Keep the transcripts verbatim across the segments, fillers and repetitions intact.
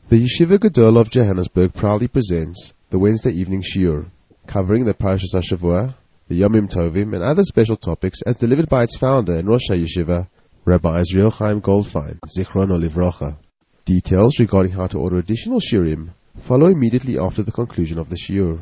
The Yeshiva Gedol of Johannesburg proudly presents the Wednesday evening shiur, covering the Parashas HaShavua, the Yomim Tovim, and other special topics as delivered by its founder and Rosh HaYeshiva, Rabbi Israel Chaim Goldfein, Zichrono Livrocha. Details regarding how to order additional shiurim follow immediately after the conclusion of the shiur.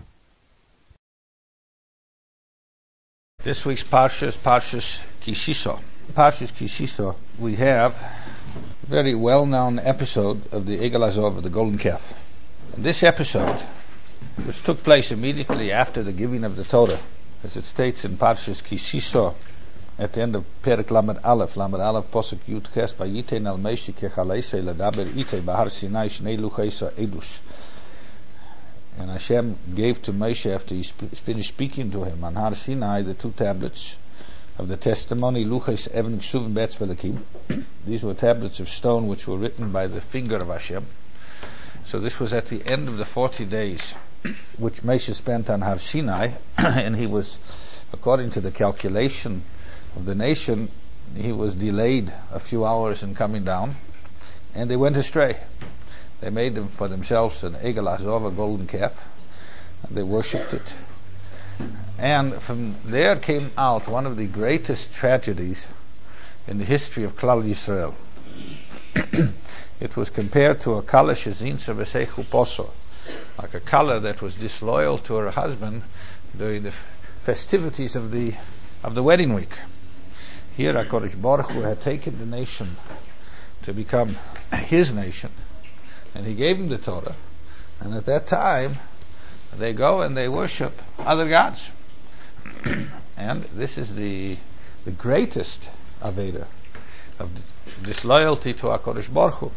This week's Parsha is Parshas Ki Sisa. Parshas Ki Sisa, we have a very well-known episode of the Egel Hazov of the Golden Calf. And this episode, which took place immediately after the giving of the Torah, as it states in Parshas Ki Sisa, at the end of Perek Lamed Aleph, Lamed Aleph Posuk Yud Ches, Vayitein al Moshe kechalesei ledaber itei bahar Sinai shnei luchei edus. And Hashem gave to Moshe, after he sp- finished speaking to him on Har Sinai, the two tablets of the testimony, Luches Even Ksuvim Be'etz Belakim. These were tablets of stone which were written by the finger of Hashem. So this was at the end of the forty days which Moshe spent on Har Sinai, and he was, according to the calculation of the nation, he was delayed a few hours in coming down, and they went astray. They made them for themselves an Egel Hazov, a golden calf, and they worshipped it. And from there came out one of the greatest tragedies in the history of Klal Yisrael. It was compared to a kala shezin sevesechu poso, like a kala that was disloyal to her husband during the festivities of the of the wedding week. Here, HaKadosh Baruch Hu had taken the nation to become his nation, and he gave him the Torah, and at that time they go and they worship other gods. And this is the the greatest aveda of disloyalty to HaKadosh Baruch Hu.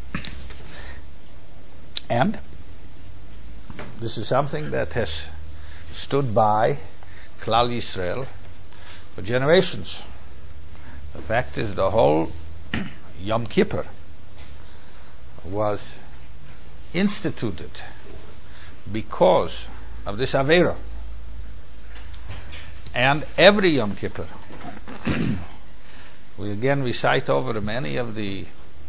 And this is something that has stood by Klal Yisrael for generations. The fact is, the whole Yom Kippur was instituted because of this Avera. And every Yom Kippur, we again recite over many of the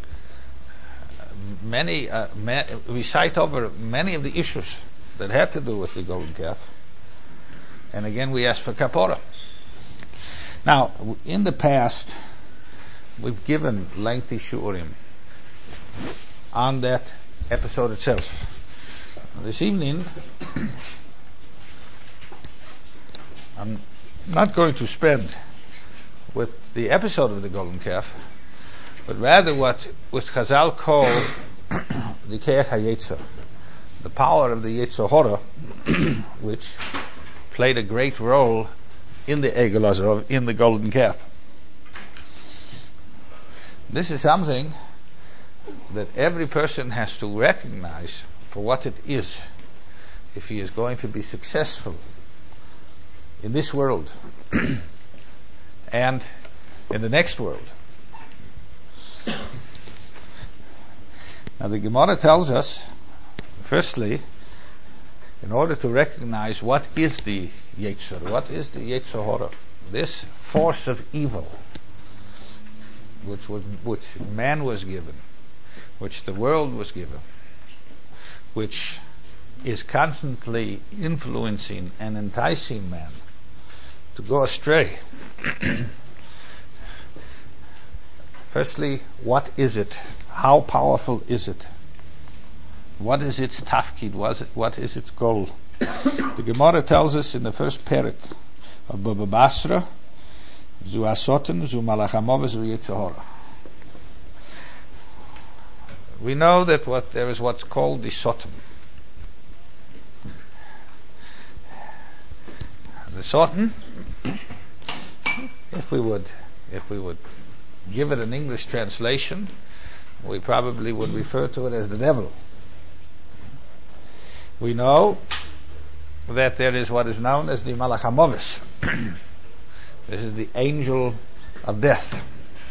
many uh, ma- recite over many of the issues that had to do with the golden calf, and again we ask for kapora. Now, in the past, we've given lengthy shurim on that episode itself. This evening, I'm not going to spend with the episode of the golden calf, but rather what what Chazal call the Keach HaYetzer, the power of the Yetzer Hora, which played a great role in the Egel Hazov, in the golden calf. This is something that every person has to recognize for what it is if he is going to be successful in this world and in the next world. Now the Gemara tells us, firstly, in order to recognize what is the Yetzer, what is the Yetzer Hora, this force of evil which was, which man was given, which the world was given, which is constantly influencing and enticing man to go astray. Firstly, what is it? How powerful is it? What is its tafkid? What is its goal? The Gemara tells us in the first perek of Baba Basra, Zu asoten, zu malachamov, zu Yetzer Hora. We know that what there is what's called the sotem. The sotem, if we would, if we would give it an English translation, we probably would refer to it as the devil. We know that there is what is known as the Malach HaMovis. This is the angel of death.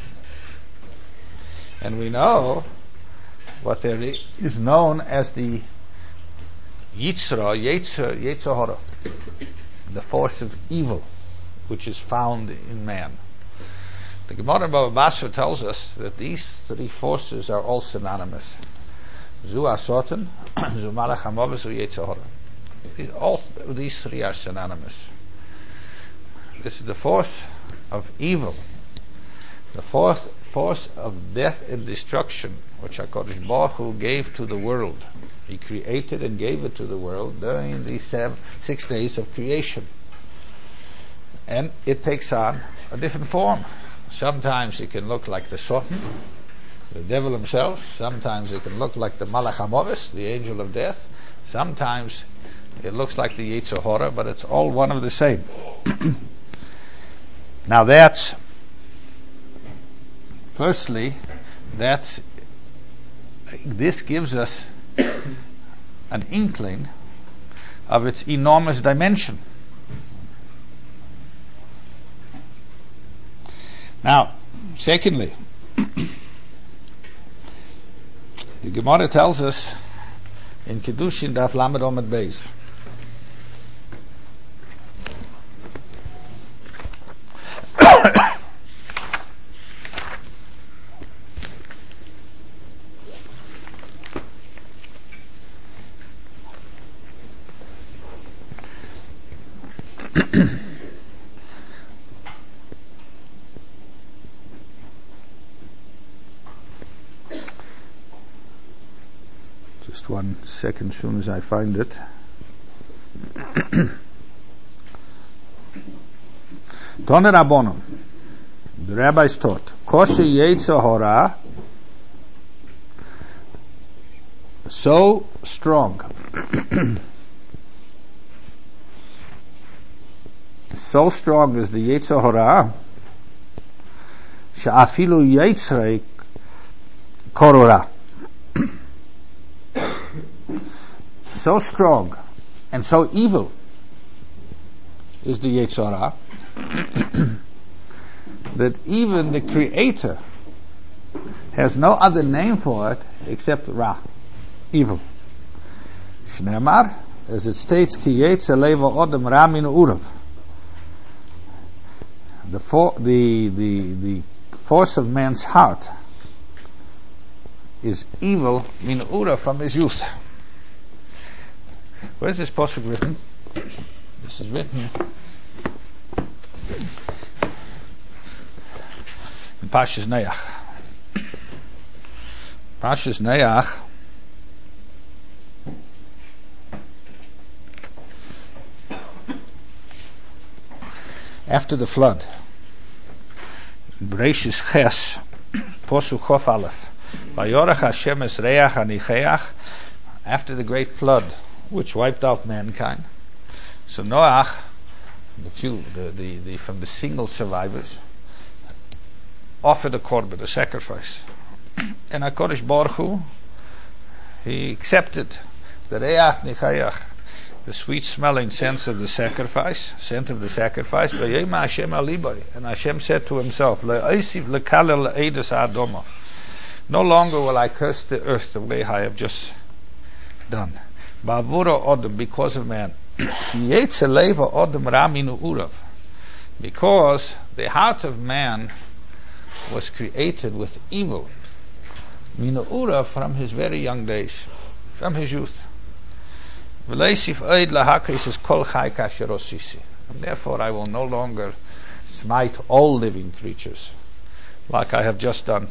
And we know what there is known as the Yitzra, Yetzer, Yetzer Hora, the force of evil which is found in man. The Gemara in Baba Basra tells us that these three forces are all synonymous. Zu Asoten, Zu Malach HaMoves, Zu Yetzer Hara. All th- these three are synonymous. This is the force of evil, the force, force of death and destruction, which HaKadosh Baruch Hu gave to the world. He created and gave it to the world during these seven, six days of creation. And it takes on a different form. Sometimes it can look like the Satan, the devil himself. Sometimes it can look like the Malach HaMoves, the angel of death. Sometimes it looks like the Yetzer Hara, but it's all one of the same. Now that's, firstly, that's, this gives us an inkling of its enormous dimension. Now, secondly, the Gemara tells us in Kiddushin Daf Lamed Omid Beis, just one second, as soon as I find it. Toner Rabbonim, the rabbis taught, Kosher Yetzer Hara, so strong, so strong is the Yetzer Hara, she'afilu Yetzrei korora. So strong and so evil is the Yetzer Hara that even the Creator has no other name for it except Ra, evil. Shneimar, as it states, Ki Yetzer Leva Odom Ra Min Urav. The for, the the the force of man's heart is evil min ura, from his youth. Where is this pasuk written? This is written in Parshas Noach. Parshas Noach, after the flood, Bereshis Ches, Posuk Chof Aleph, Vayorach Hashem es reach anicheach, after the great flood which wiped out mankind. So Noach, the few, the, the, the from the single survivors, offered a korban, a sacrifice, and HaKadosh Baruch Hu, he accepted the reach nichayach, the sweet smelling sense of the sacrifice, scent of the sacrifice. And Hashem said to himself, no longer will I curse the earth the way I have just done. Because of man. Because the heart of man was created with evil. Minu'ura, from his very young days, from his youth. And therefore I will no longer smite all living creatures like I have just done.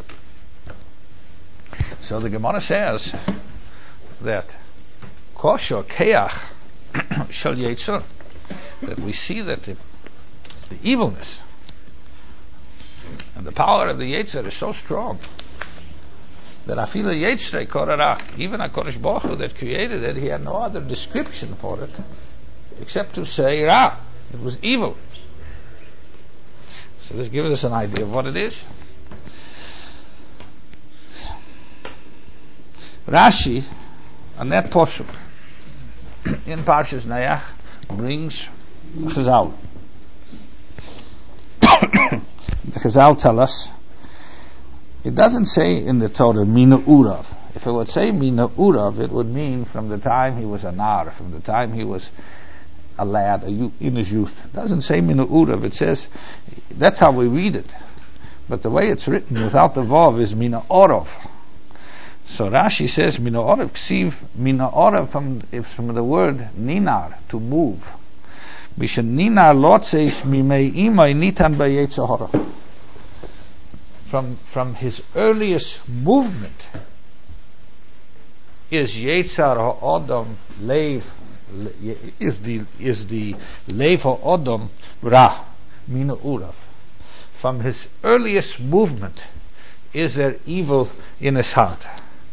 So the Gemara says that kosher keach shel yetzer, that we see that the, the evilness and the power of the yetzer is so strong that afilu yetzrei korara, even HaKadosh Baruch Hu that created it, he had no other description for it except to say ra, it was evil. So this gives us an idea of what it is. Rashi, on that posuk in Parshas Noach, brings Chazal. The Chazal tell us, it doesn't say in the Torah Mina Urav. If it would say Mina Urav, it would mean from the time he was a nar, from the time he was a lad, a youth, in his youth. It doesn't say Mina Urav. It says, that's how we read it. But the way it's written without the vav is Mina Orov. So Rashi says, Mina orav ksiv, Mina orav from, from the word ninar, to move. Mishan ninar lot says, Mimei imai nitan ba yetzer hara. From, from his earliest movement is Yetzer ha'odom leiv, is the, is the leiv ha'odom ra, mina urav. From his earliest movement is there evil in his heart.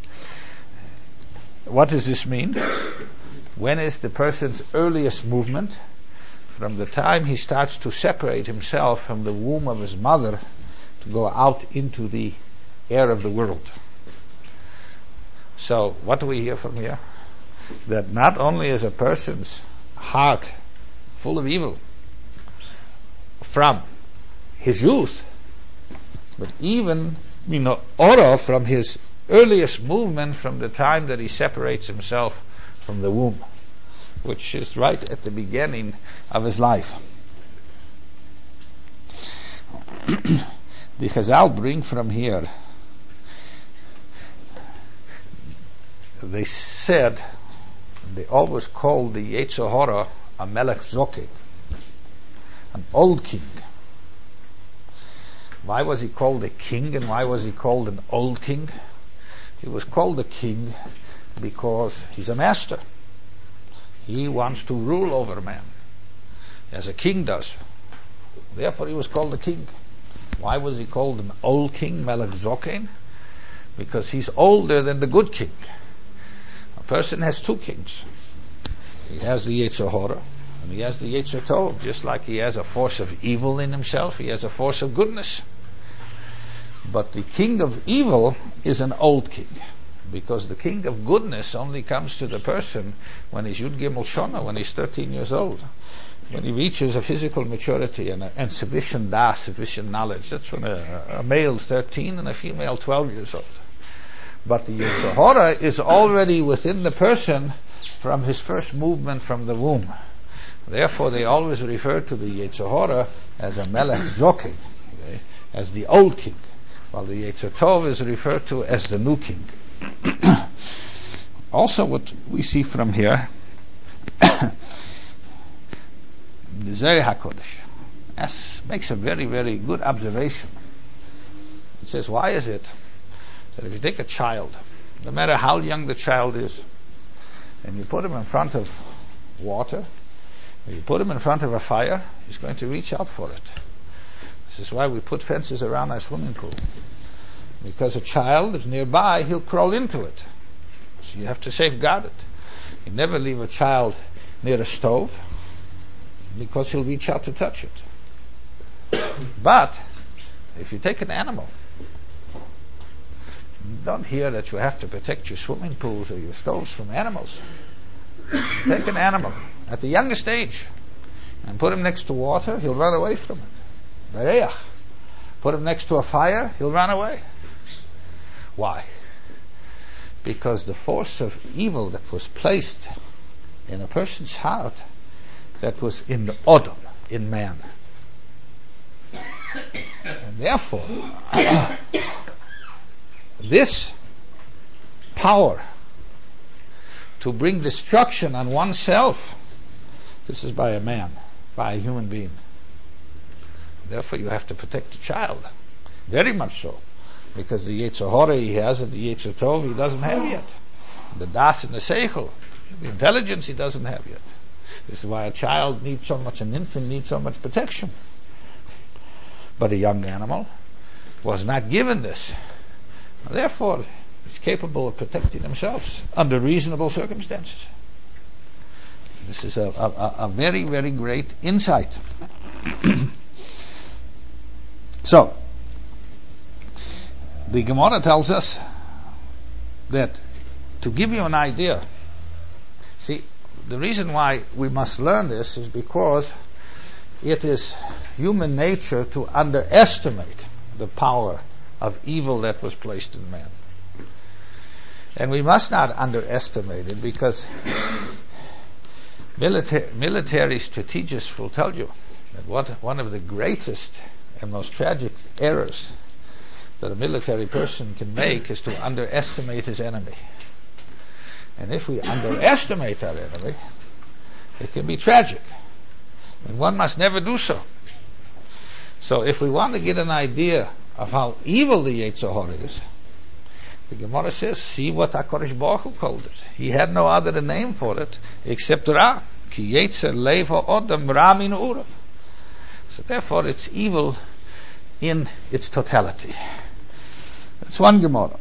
What does this mean? When is the person's earliest movement? From the time he starts to separate himself from the womb of his mother to go out into the air of the world. So, what do we hear from here? That not only is a person's heart full of evil from his youth, but even, you know, ora, from his earliest movement, from the time that he separates himself from the womb, which is right at the beginning of his life. The Chazal bring from here, they said, they always called the Yetzer hara a melech zoke, an old king. Why was he called a king, and why was he called an old king? He was called a king because he's a master. He wants to rule over man, as a king does. Therefore he was called a king. Why was he called an old king, melech zoken? Because he's older than the good king. A person has two kings. He has the Yetzer hara, and he has the Yetzer tov. Just like he has a force of evil in himself, he has a force of goodness. But the king of evil is an old king, because the king of goodness only comes to the person when he's Yud Gimel Shana, when he's thirteen years old, when he reaches a physical maturity and, a, and sufficient das, sufficient knowledge. That's when a, a male thirteen and a female twelve years old. But the Yetzer hara is already within the person from his first movement from the womb. Therefore, they always refer to the Yetzer hara as a melech zoken, okay, as the old king, while the Yetzer tov is referred to as the new king. Also, what we see from here, the Zohar HaKodesh as makes a very, very good observation. It says, why is it that if you take a child, no matter how young the child is, and you put him in front of water, or you put him in front of a fire, he's going to reach out for it. This is why we put fences around our swimming pool. Because a child is nearby, he'll crawl into it. So you have to safeguard it. You never leave a child near a stove, because he'll reach out to touch it. But if you take an animal, you don't hear that you have to protect your swimming pools or your stoves from animals. You take an animal at the youngest age and put him next to water, he'll run away from it. Bereach. Put him next to a fire, he'll run away. Why? Because the force of evil that was placed in a person's heart, that was in the Odom, in man. And therefore, this power to bring destruction on oneself, this is by a man, by a human being. Therefore you have to protect the child. Very much so. Because the Yetzer hara he has and the Yetzer tov he doesn't have yet. The das and the seichel, the intelligence he doesn't have yet. This is why a child needs so much, an infant needs so much protection. But a young animal was not given this. Therefore, he's capable of protecting himself under reasonable circumstances. This is a, a, a very, very great insight. So, the Gemara tells us that, to give you an idea, see, the reason why we must learn this is because it is human nature to underestimate the power of evil that was placed in man. And we must not underestimate it, because military, military strategists will tell you that what, one of the greatest and most tragic errors that a military person can make is to underestimate his enemy. And if we underestimate our enemy, it can be tragic. And one must never do so. So if we want to get an idea of how evil the Yetzer Hara is, the Gemara says, see what HaKadosh Baruch Hu called it. He had no other name for it except Ra. Ki Yetzer Lev HaOdam Ra Min Urav. So therefore it's evil in its totality. That's one Gemara.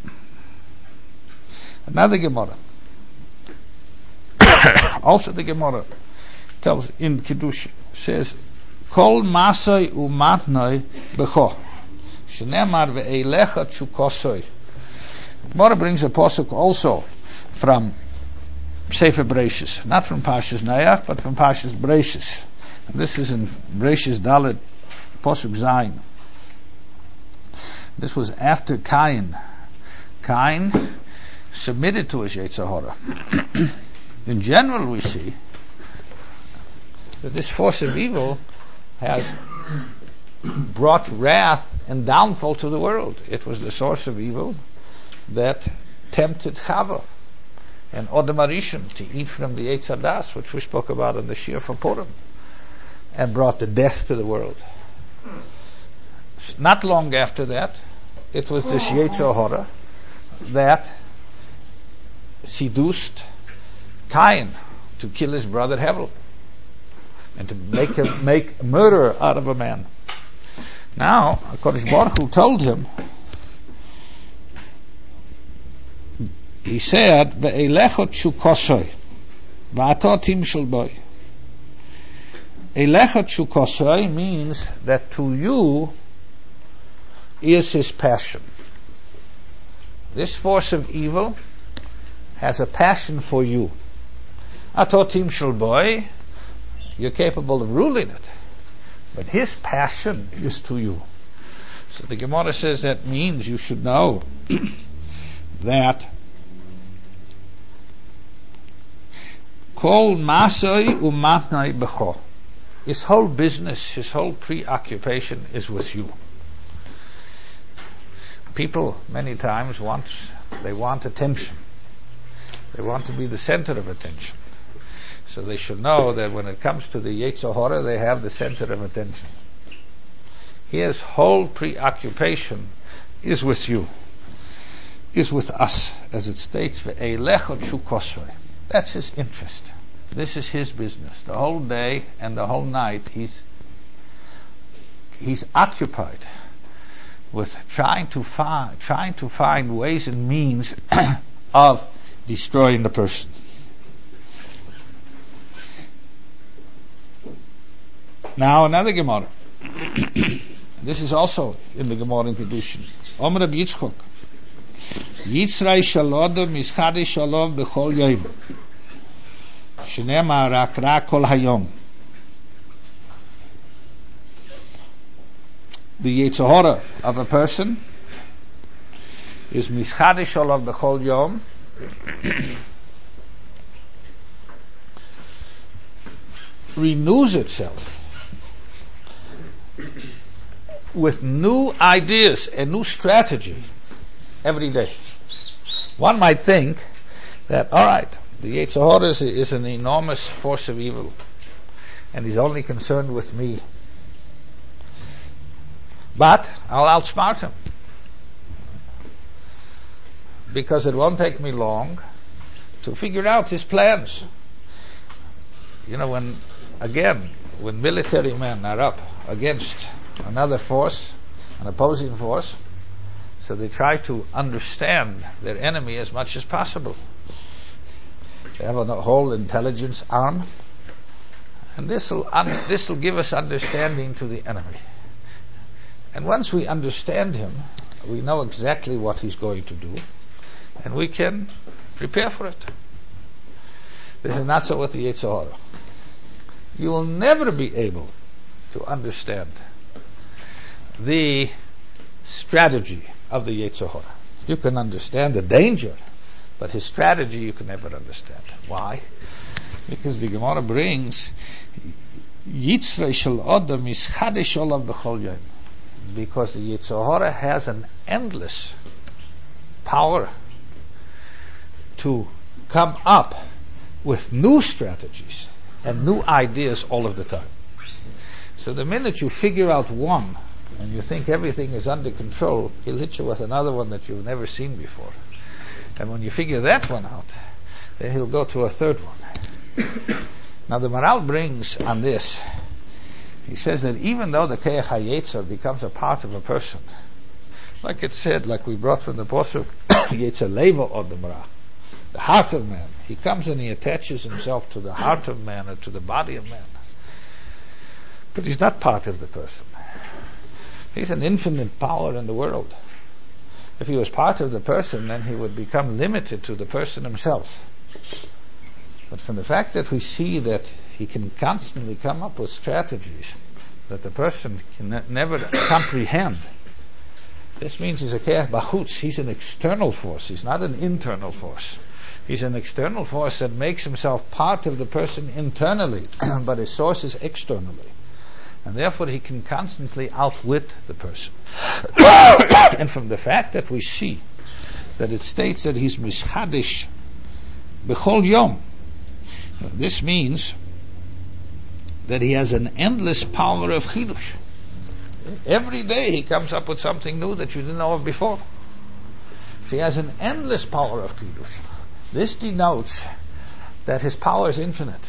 Another Gemara. Also the Gemara tells in Kiddush, says, Kol Masai Umatnoi Becho Shnemar Ve'elecha Chukosoi. Gemara brings a pasuk also from Sefer Bereishis, not from Parshas Nayach, but from Parshas Bereishis. And this is in Bereishis Dalet, pasuk Zayin. This was after Cain. Cain submitted to his Yetzer Hara. In general, we see that this force of evil has brought wrath and downfall to the world. It was the source of evil that tempted Chava and Odom Arishon to eat from the Eitz Hadas, which we spoke about in the Shir for Purim, and brought the death to the world. Not long after that, it was this Yetzer Hara that seduced Cain to kill his brother Hevel and to make him make murder out of a man. Now, HaKadosh Baruch Hu told him, he said, Ve'elecha Chukosoi Va'ato Timshel Boi. Elecha Chukosoi means that to you is his passion. This force of evil has a passion for you. Ato Timshel Boi, you're capable of ruling it, but his passion is to you. So the Gemara says that means you should know that Kol Masoi Umatnai Becho, his whole business, his whole preoccupation is with you. People many times want, they want attention. They want to be the center of attention. So they should know that when it comes to the Yetzer Hara, they have the center of attention. His whole preoccupation is with you, is with us, as it states, Ve'elecha Chukosoi. That's his interest. This is his business. The whole day and the whole night, he's he's occupied with trying to find trying to find ways and means of destroying the person. Now another Gemara. This is also in the Gemara in Kedushin. Omer Reb Yitzchok. Yitzray Shalodom Mischadi Shalom B'chol Yom. Shnema Rak Rak Kol Hayom. The Yetzer Hara of a person is Mischadi Shalom B'chol Yom. Renews itself with new ideas and new strategy every day. One might think that, all right, the Yetzer Hara is, is an enormous force of evil, and he's only concerned with me. But I'll outsmart him, because it won't take me long to figure out his plans. You know, when, again, when military men are up against another force, an opposing force, so they try to understand their enemy as much as possible. They have a whole intelligence arm, and this will un- this will give us understanding to the enemy. And once we understand him, we know exactly what he's going to do, and we can prepare for it. This is not so with the Yetzer Hara. You will never be able to understand the strategy of the Yetzer Hara. You can understand the danger, but his strategy you can never understand. Why? Because the Gemara brings Yitzrei shel Adam is Chadesh Olav b'chol yom. Because the Yetzer Hara has an endless power to come up with new strategies and new ideas all of the time. So the minute you figure out one and you think everything is under control, he'll hit you with another one that you've never seen before. And when you figure that one out, then he'll go to a third one. Now the Maral brings on this, he says that even though the Keach HaYetzer becomes a part of a person, like it said, like we brought from the Pasuk, Yetzer Levo od Mara, the heart of man, he comes and he attaches himself to the heart of man or to the body of man. But he's not part of the person. He's an infinite power in the world. If he was part of the person, then he would become limited to the person himself. But from the fact that we see that he can constantly come up with strategies that the person can ne- never comprehend, this means he's a keach bachutz. He's an external force. He's not an internal force. He's an external force that makes himself part of the person internally, but his source is externally. And therefore he can constantly outwit the person. And from the fact that we see that it states that he's mishadish b'chol yom, this means that he has an endless power of chidush. Every day he comes up with something new that you didn't know of before. So he has an endless power of chidush. This denotes that his power is infinite.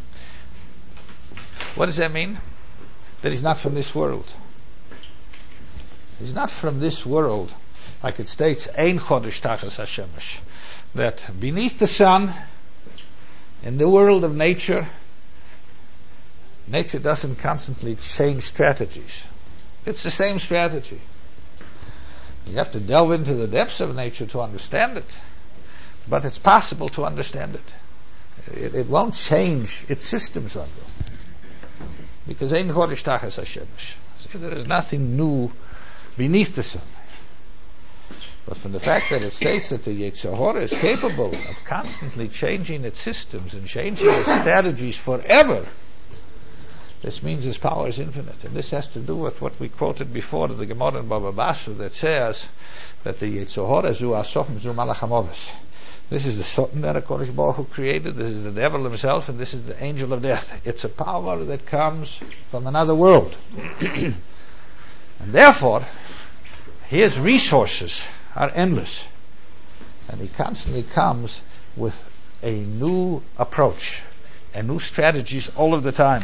What does that mean? That he's not from this world. He's not from this world, like it states, Ein Chodesh Tachas HaShemesh, that beneath the sun, in the world of nature, nature doesn't constantly change strategies. It's the same strategy. You have to delve into the depths of nature to understand it, but it's possible to understand it. It, it won't change its systems under. Because Ein Chodesh Tachas HaShemesh. See, there is nothing new beneath the sun. But from the fact that it states that the Yetzer Hara is capable of constantly changing its systems and changing its strategies forever, this means his power is infinite. And this has to do with what we quoted before in the Gemara in Baba Basra that says that the Yetzer Hara zu asofim zu malach hamoves. This is the Satan that HaKadosh Baruch Hu created. This is the devil himself, and this is the angel of death. It's a power that comes from another world. And therefore, his resources are endless. And he constantly comes with a new approach and new strategies all of the time.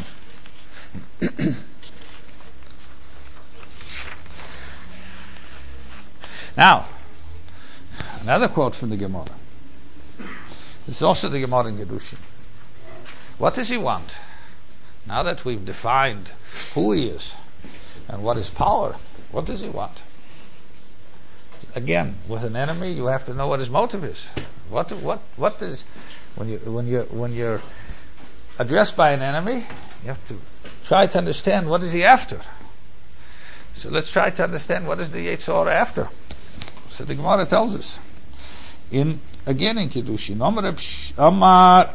Now, another quote from the Gemara. This is also the Gemara in Kedushin. What does he want? Now that we've defined who he is and what his power, what does he want? Again, with an enemy, you have to know what his motive is. What what what is when you when you when you're addressed by an enemy, you have to try to understand what is he after. So let's try to understand what is the Yetzer Hara after. So the Gemara tells us in again in Kiddushin, Amar Amar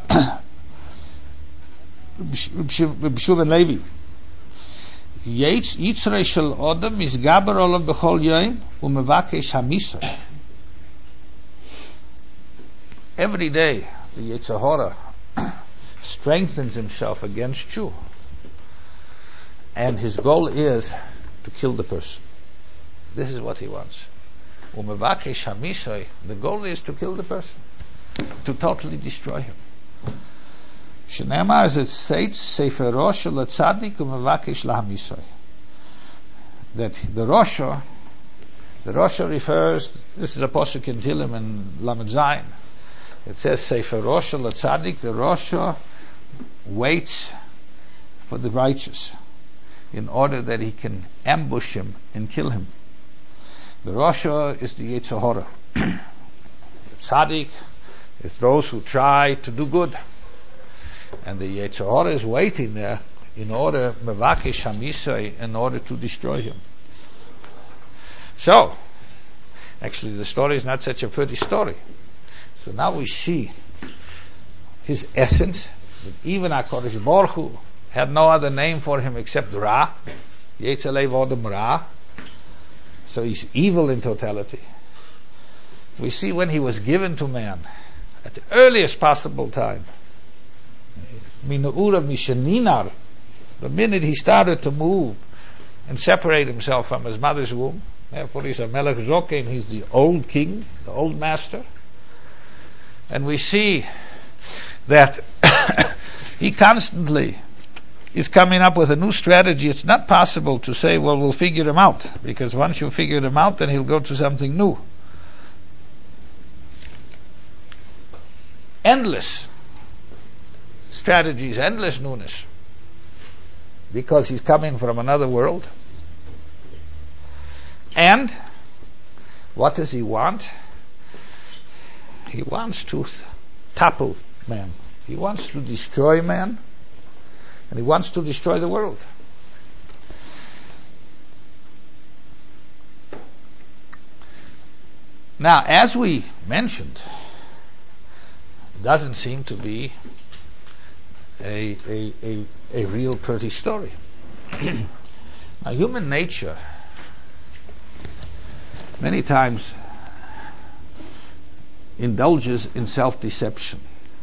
B'Shuv Levi, Yitzrei shel Odom misgaber olav b'chol yom u'mevakesh hamisah. Every day the Yetzer Hara strengthens himself against you, and his goal is to kill the person. This is what he wants. U'mevakesh hamisah. The goal is to kill the person, to totally destroy him. Shnema, as it states, Sefer Rosh Latzadik u'mevakesh lahamisah. That the Rosha, the Rosha refers. This is a pasuk in Tehillim in Lamed Zayin. It says Sefer Rosh Latzadik. The Rosha waits for the righteous in order that he can ambush him and kill him. The Rosha is the Yetzer Hara. The Tzaddik is those who try to do good. And the Yetzer Hara is waiting there in order, Mevakesh Hamisai, in order to destroy him. So, actually the story is not such a pretty story. So now we see his essence, that even HaKadosh Baruch Hu had no other name for him except Ra, Yetzer Lev Odom Ra. So he's evil in totality. We see when he was given to man, at the earliest possible time, Minu'ura Mishaninar, the minute he started to move and separate himself from his mother's womb, therefore he's a Melech Zoken, he's the old king, the old master. And we see that he constantly is coming up with a new strategy. It's not possible to say, well, we'll figure him out, because once you figure him out, then he'll go to something new. Endless strategies, endless newness, because he's coming from another world. And what does he want? He wants to topple man. He wants to destroy man, and he wants to destroy the world. Now, as we mentioned, it doesn't seem to be a a a, a real pretty story. Now, human nature many times indulges in self-deception.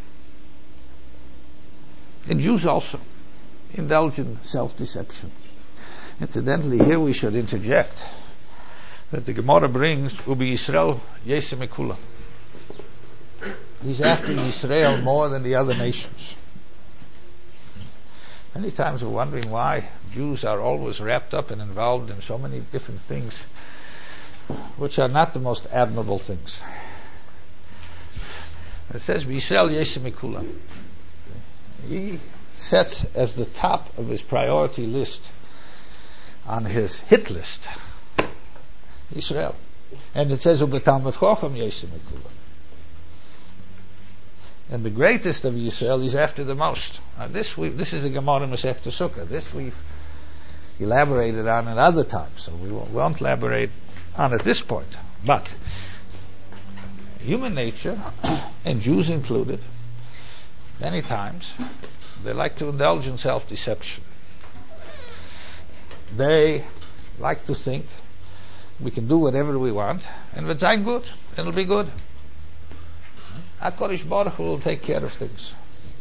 And Jews also indulge in self-deception. Incidentally, here we should interject that the Gemara brings Ubi Yisrael Yeseh Mekulam. He's after Israel more than the other nations. Many times we're wondering why Jews are always wrapped up and involved in so many different things which are not the most admirable things. It says Yisrael Yeseh Mekulam. He sets as the top of his priority list on his hit list Israel. And it says Ubetalmud Chochem Yeseh Mekulam. And the greatest of Yisrael is after the most. Now this we, this is a Gemara Masechta Sukkah. This we've elaborated on at other times, so we won't, won't elaborate on at this point. But human nature, and Jews included, many times they like to indulge in self-deception. They like to think we can do whatever we want, and if it's good, it'll be good. HaKadosh Baruch Hu will take care of things.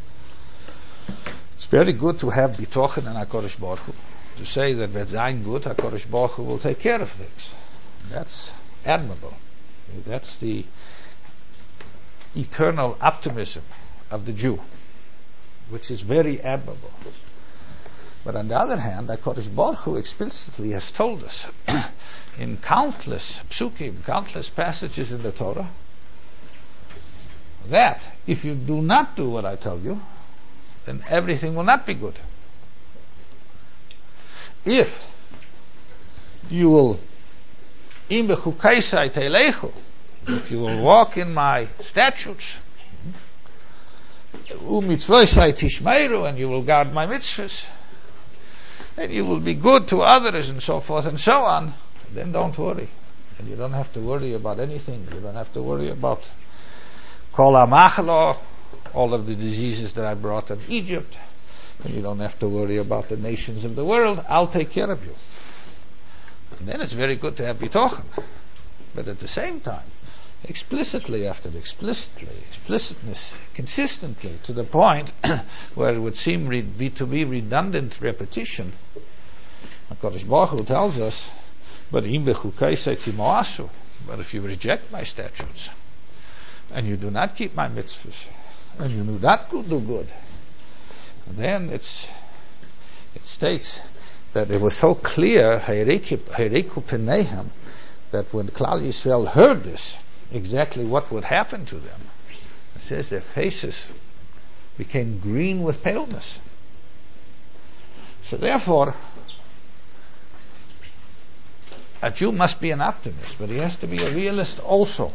It's very good to have bitochen in HaKadosh Baruch Hu, to say that if it's good, HaKadosh Baruch Hu will take care of things. That's admirable. That's the eternal optimism of the Jew, which is very admirable. But on the other hand, HaKadosh Baruch Hu explicitly has told us in countless psukim, countless passages in the Torah, that if you do not do what I tell you, then everything will not be good. If you will if you will walk in my statutes, and you will guard my mitzvahs, and you will be good to others, and so forth and so on, then don't worry. And you don't have to worry about anything. You don't have to worry about Kol HaMachlo, all of the diseases that I brought in Egypt, and you don't have to worry about the nations of the world. I'll take care of you. And then it's very good to have bitochen. But at the same time, explicitly after explicitly, explicitness, consistently, to the point where it would seem re- be to be redundant repetition, HaKadosh Baruch Hu tells us, but if you reject my statutes, and you do not keep my mitzvahs, and you do not do good, then it's it states that it was so clear, Heireku Penehem, that when Klal Yisrael heard this, exactly what would happen to them, it says their faces became green with paleness. So therefore, a Jew must be an optimist, but he has to be a realist also.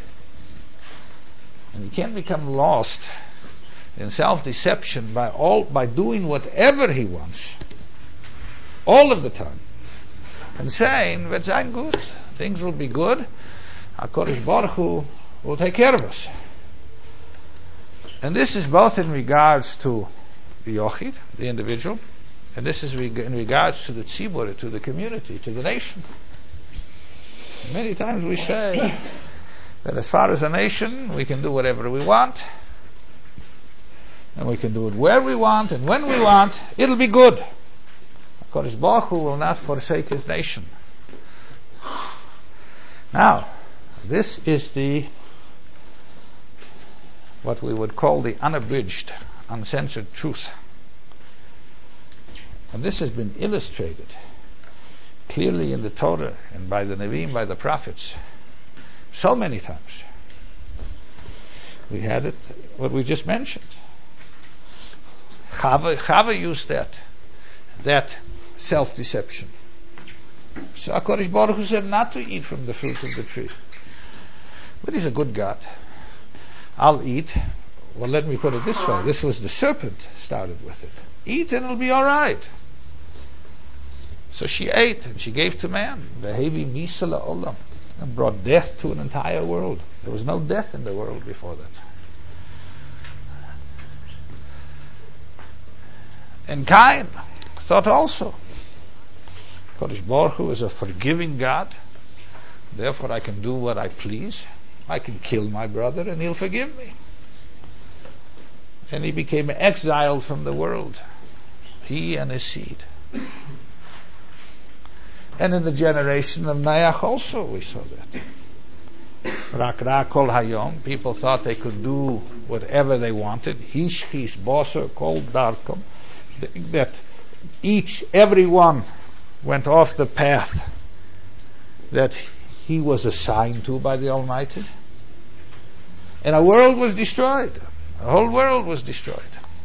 And he can't become lost in self-deception by all by doing whatever he wants, all of the time, and saying, "It's good, things will be good. HaKadosh Baruch Hu will take care of us." And this is both in regards to the Yochid, the individual, and this is in regards to the Tzibur, to the community, to the nation. Many times we say that as far as a nation, we can do whatever we want, and we can do it where we want and when we want. It'll be good. HaKadosh Baruch Hu will not forsake His nation. Now, this is the what we would call the unabridged, uncensored truth. And this has been illustrated clearly in the Torah and by the Nevi'im, by the prophets, so many times. We had it, what we just mentioned. Chava, Chava used that, that self-deception. So HaKadosh Baruch Hu said not to eat from the fruit of the tree. But He's a good God. I'll eat. Well, let me put it this way. This was the serpent started with it. Eat and it'll be all right. So she ate and she gave to man. Vehevi misa la'olam, and brought death to an entire world. There was no death in the world before that. And Cain thought also, Kodesh Baruch Hu is a forgiving God, therefore I can do what I please. I can kill my brother and he'll forgive me. And he became exiled from the world, he and his seed. And in the generation of Noach also we saw that. Rak ra kol hayom, people thought they could do whatever they wanted. Hishchis boser kol darkom, that each, everyone went off the path that he was assigned to by the Almighty. And a world was destroyed. The whole world was destroyed.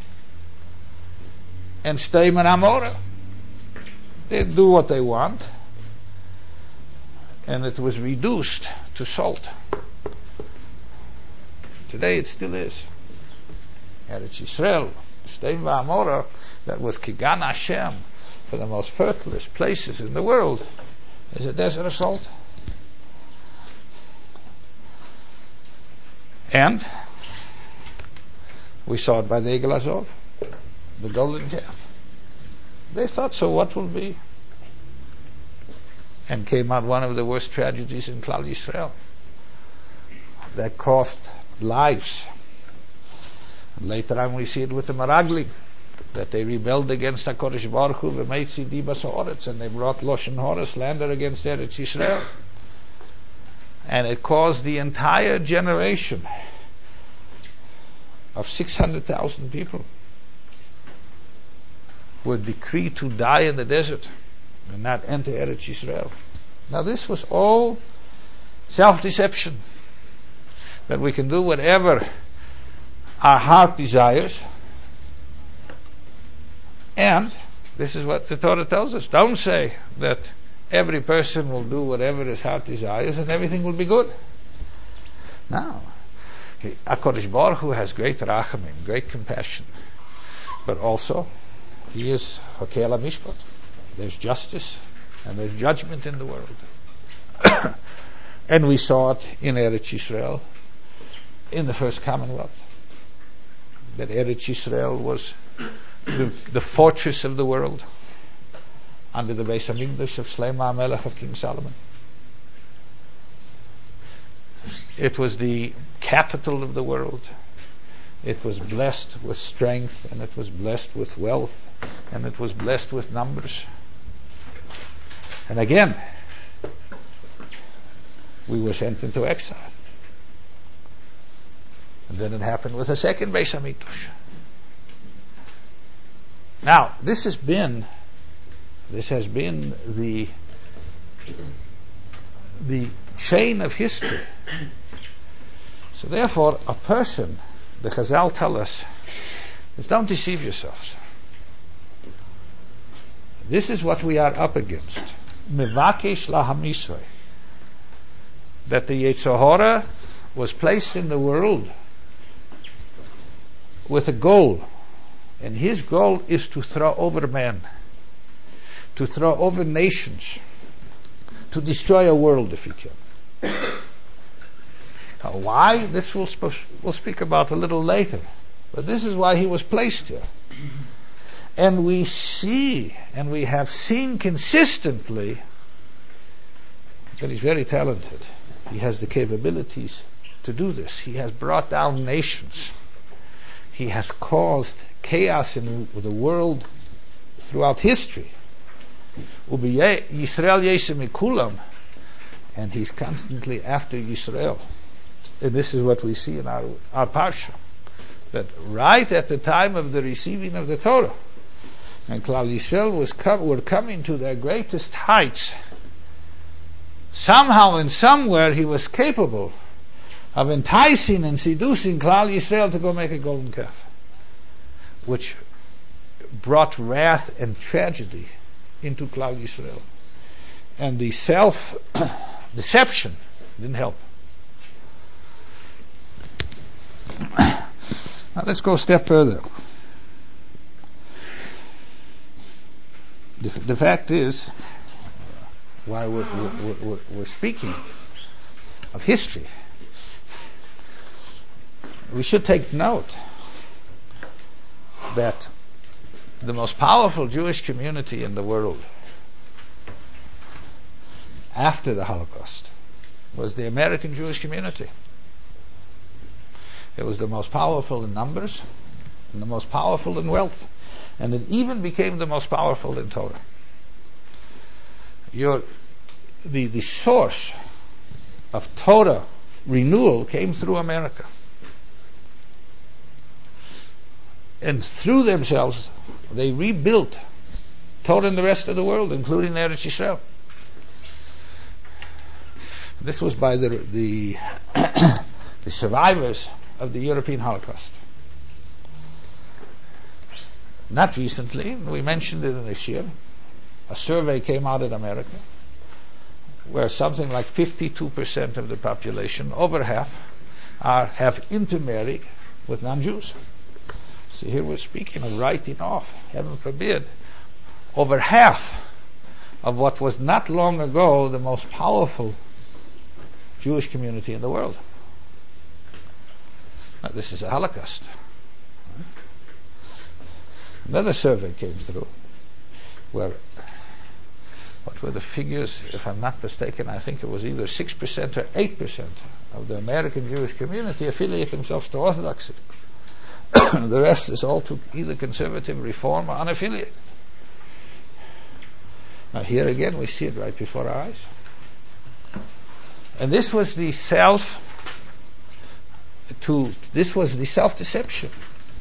And Stem and Amorah, they do what they want. And it was reduced to salt. Today it still is. Eretz Yisrael, Stem and Amorah, that was Kigan Hashem, for the most fertilest places in the world, is a desert of salt. And we saw it by the Egel Azov, the golden calf. They thought, so what will be? And came out one of the worst tragedies in Klal Yisrael that cost lives. And later on we see it with the Meraglim, that they rebelled against HaKadosh Baruch Hu v'meitzi dibas ha'oretz, and they brought Lashon Hara, slander against Eretz Yisrael. And it caused the entire generation of six hundred thousand people were decreed to die in the desert and not enter Eretz Yisrael. Now this was all self-deception, that we can do whatever our heart desires. And this is what the Torah tells us. Don't say that every person will do whatever his heart desires and everything will be good. No. HaKadosh Baruch Hu has great rachamim, great compassion. But also, He is Hakel HaMishpat. There's justice and there's judgment in the world. And we saw it in Eretz Yisrael, in the first Commonwealth. That Eretz Yisrael was the, the fortress of the world, under the Beis HaMikdash of Shlomo HaMelech, of King Solomon. It was the capital of the world. It was blessed with strength, and it was blessed with wealth, and it was blessed with numbers. And again, we were sent into exile. And then it happened with the second Beis HaMikdash. Now, this has been This has been the the chain of history. So therefore, a person, the Chazal tell us, is don't deceive yourselves. This is what we are up against. Mevakesh lahamisrei. That the Yetzer Hara was placed in the world with a goal. And his goal is to throw over man, to throw over nations, to destroy a world if he can. Now, why? This we'll, sp- we'll speak about a little later. But this is why he was placed here. And we see, and we have seen consistently, but he's very talented. He has the capabilities to do this. He has brought down nations. He has caused chaos in the world throughout history. Yisrael Yesem Mikulam, and he's constantly after Yisrael. And this is what we see in our, our parsha. That right at the time of the receiving of the Torah, and Klal Yisrael was com- were coming to their greatest heights, somehow and somewhere he was capable of enticing and seducing Klal Yisrael to go make a golden calf, which brought wrath and tragedy into Klal Yisrael. And the self-deception didn't help. Now let's go a step further. The, the fact is, while we're, we're, we're, we're speaking of history, we should take note that the most powerful Jewish community in the world after the Holocaust was the American Jewish community. It was the most powerful in numbers and the most powerful in wealth, and it even became the most powerful in Torah. Your, the, the source of Torah renewal came through America. And through themselves, they rebuilt Torah in the rest of the world, including Eretz Yisrael. This was by the the, the survivors of the European Holocaust. Not recently, we mentioned it in this year, a survey came out in America where something like fifty-two percent of the population, over half, are have intermarried with non-Jews. So here we're speaking of writing off, heaven forbid, over half of what was not long ago the most powerful Jewish community in the world. Now, this is a Holocaust. Another survey came through where, what were the figures? If I'm not mistaken, I think it was either six percent or eight percent of the American Jewish community affiliate themselves to Orthodoxy. The rest is all to either conservative, reform, or unaffiliated. Now here again we see it right before our eyes. And this was the self to this was the self-deception.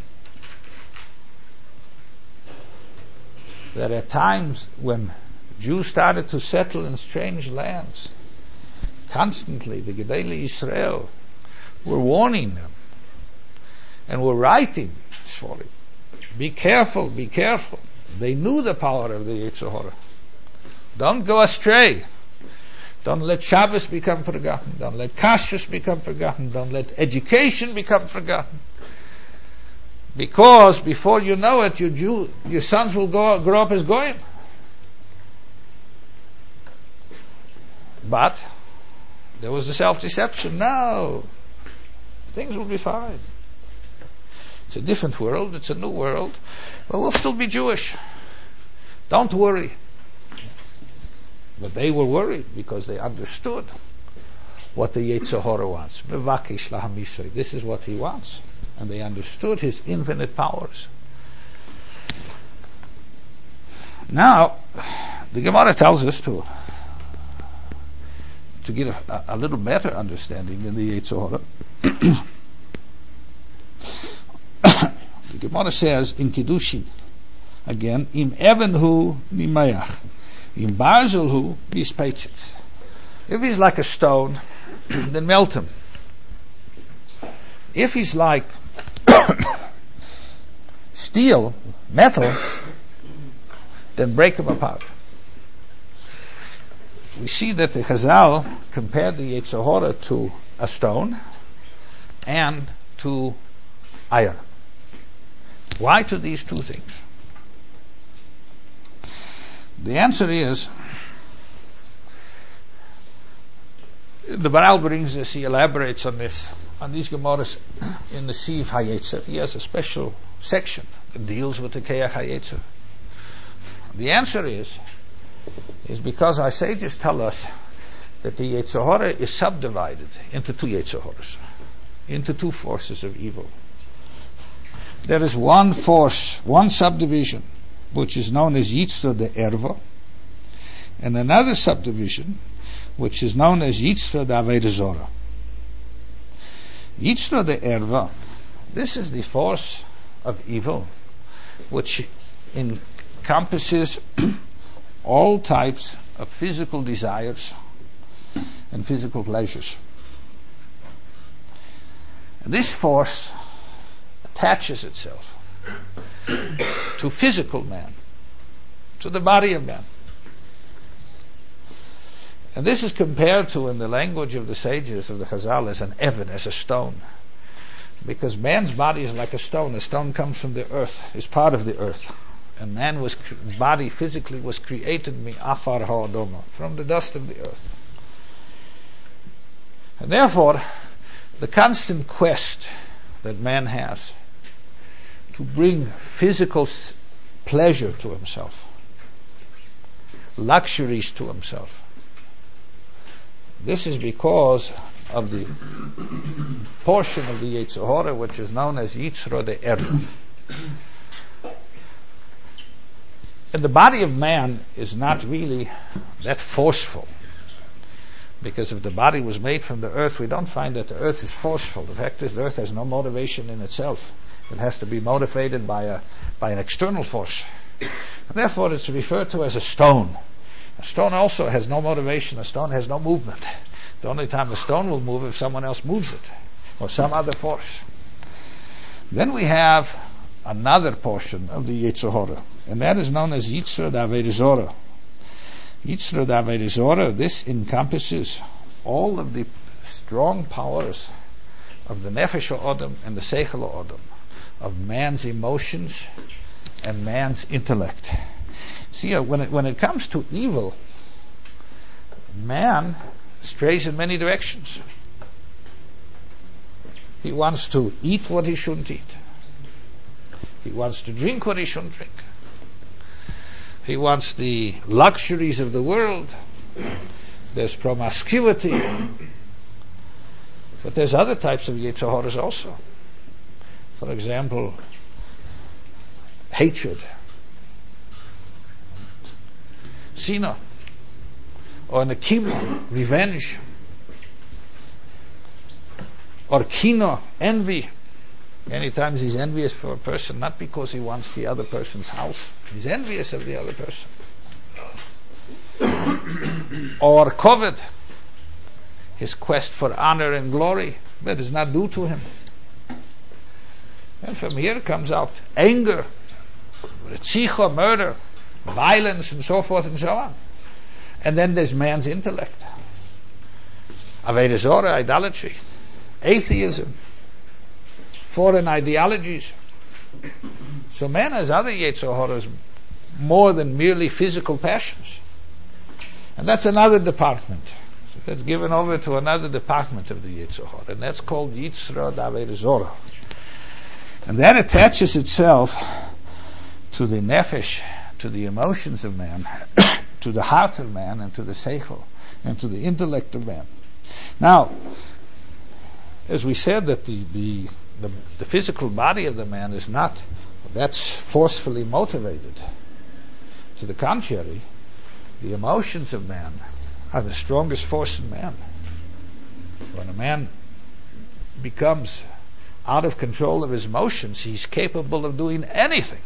That at times when Jews started to settle in strange lands, constantly the Gedolei Yisrael were warning them and were writing for it. Be careful, be careful. They knew the power of the Yetzer Hara. Don't go astray. Don't let Shabbos become forgotten. Don't let Kashrus become forgotten. Don't let education become forgotten. Because before you know it, your Jew, your sons will go, grow up as Goyim. But there was the self-deception. No, things will be fine. It's a different world. It's a new world. But we'll still be Jewish. Don't worry. But they were worried because they understood what the Yetzer Hara wants. This is what he wants. And they understood his infinite powers. Now, the Gemara tells us to to get a, a little better understanding than the Yetzer Hara. The Gemara says in Kiddushin, again, im evenhu nimayach, im barzelhu bispeichitz. If he's like a stone, then melt him. If he's like steel, metal, then break him apart. We see that the Chazal compared the Yetzer Hara to a stone and to iron. Why to these two things? The answer is, the Baral brings this, he elaborates on this, on these Gemaras in the Siv HaYetzer. He has a special section that deals with the Keach HaYetzer. The answer is, is because our sages tell us that the Yetzer Hara is subdivided into two Yetzer Haras, into two forces of evil. There is one force, one subdivision, which is known as Yitzra de Erva, and another subdivision, which is known as Yitzra de Avodah Zorah. Yitzra de Erva, this is the force of evil, which encompasses all types of physical desires and physical pleasures. And this force attaches itself to physical man, to the body of man. And this is compared to, in the language of the sages of the Chazal, as an even, as a stone. Because man's body is like a stone. A stone comes from the earth, is part of the earth. And man was, body physically was created mi afar ha'adoma, from the dust of the earth. And therefore, the constant quest that man has to bring physical s- pleasure to himself, luxuries to himself, this is because of the portion of the Yetzer Hara which is known as Yitzra de Erva. And the body of man is not really that forceful, because if the body was made from the earth, we don't find that the earth is forceful. The fact is, the earth has no motivation in itself. It has to be motivated by a by an external force. And therefore, it's referred to as a stone. A stone also has no motivation. A stone has no movement. The only time a stone will move if someone else moves it, or some other force. Then we have another portion of the Yetzer Hara, and that is known as Yitzra de Avodah Zorah. Yitzra de Avodah Zorah, this encompasses all of the strong powers of the Nefesh HaAdam and the Seichel HaAdam, of man's emotions and man's intellect. See, uh, when it, when it comes to evil, man strays in many directions. He wants to eat what he shouldn't eat. He wants to drink what he shouldn't drink. He wants the luxuries of the world. There's promiscuity. But there's other types of Yetzer Haras also. For example, hatred, Sina, or Nakima, revenge, or Kina, envy. Many times he's envious for a person, not because he wants the other person's house. He's envious of the other person. Or Koved, his quest for honor and glory that is not due to him. And from here comes out anger, Ritzicha, murder, violence, and so forth and so on. And then there's man's intellect. Avodah Zorah, idolatry, atheism, foreign ideologies. So man has other Yetzer Haras more than merely physical passions. And that's another department. So that's given over to another department of the Yetzer Hara, and that's called Yitzra de Avodah Zorah. And that attaches itself to the nefesh, to the emotions of man, to the heart of man, and to the seichel, and to the intellect of man. Now, as we said, that the, the, the, the physical body of the man is not, that's forcefully motivated. To the contrary, the emotions of man are the strongest force in man. When a man becomes out of control of his emotions, he's capable of doing anything.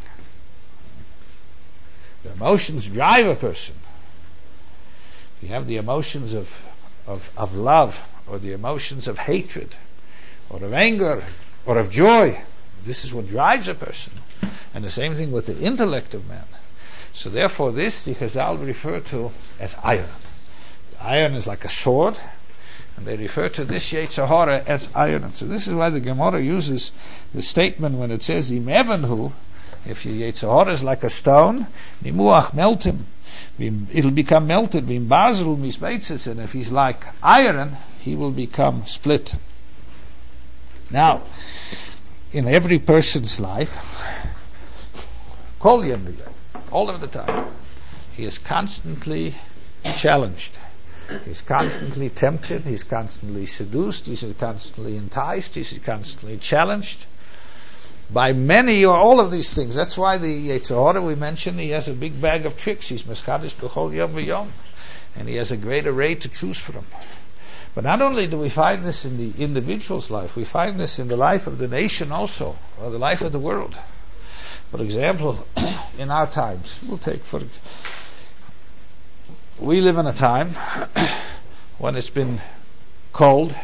The emotions drive a person. You have the emotions of, of, of love, or the emotions of hatred, or of anger, or of joy. This is what drives a person. And the same thing with the intellect of man. So therefore this the Chazal refer to as iron. The iron is like a sword, and they refer to this Yetzer Hara as iron. So this is why the Gemara uses the statement when it says Im evenhu, if your Yetzer Hara is like a stone, nimuach melt him, it'll become melted. Vim basel misbeitzes, and if he's like iron, he will become split. Now, in every person's life, kol yom, all of the time, he is constantly challenged He's constantly tempted, he's constantly seduced, he's constantly enticed, he's constantly challenged by many or all of these things. That's why the Yetzer Hara we mentioned, he has a big bag of tricks. He's Meschadish B'chol Yom V'Yom, and he has a great array to choose from. But not only do we find this in the individual's life, we find this in the life of the nation also, or the life of the world. For example, in our times, we'll take for we live in a time when it's been cold.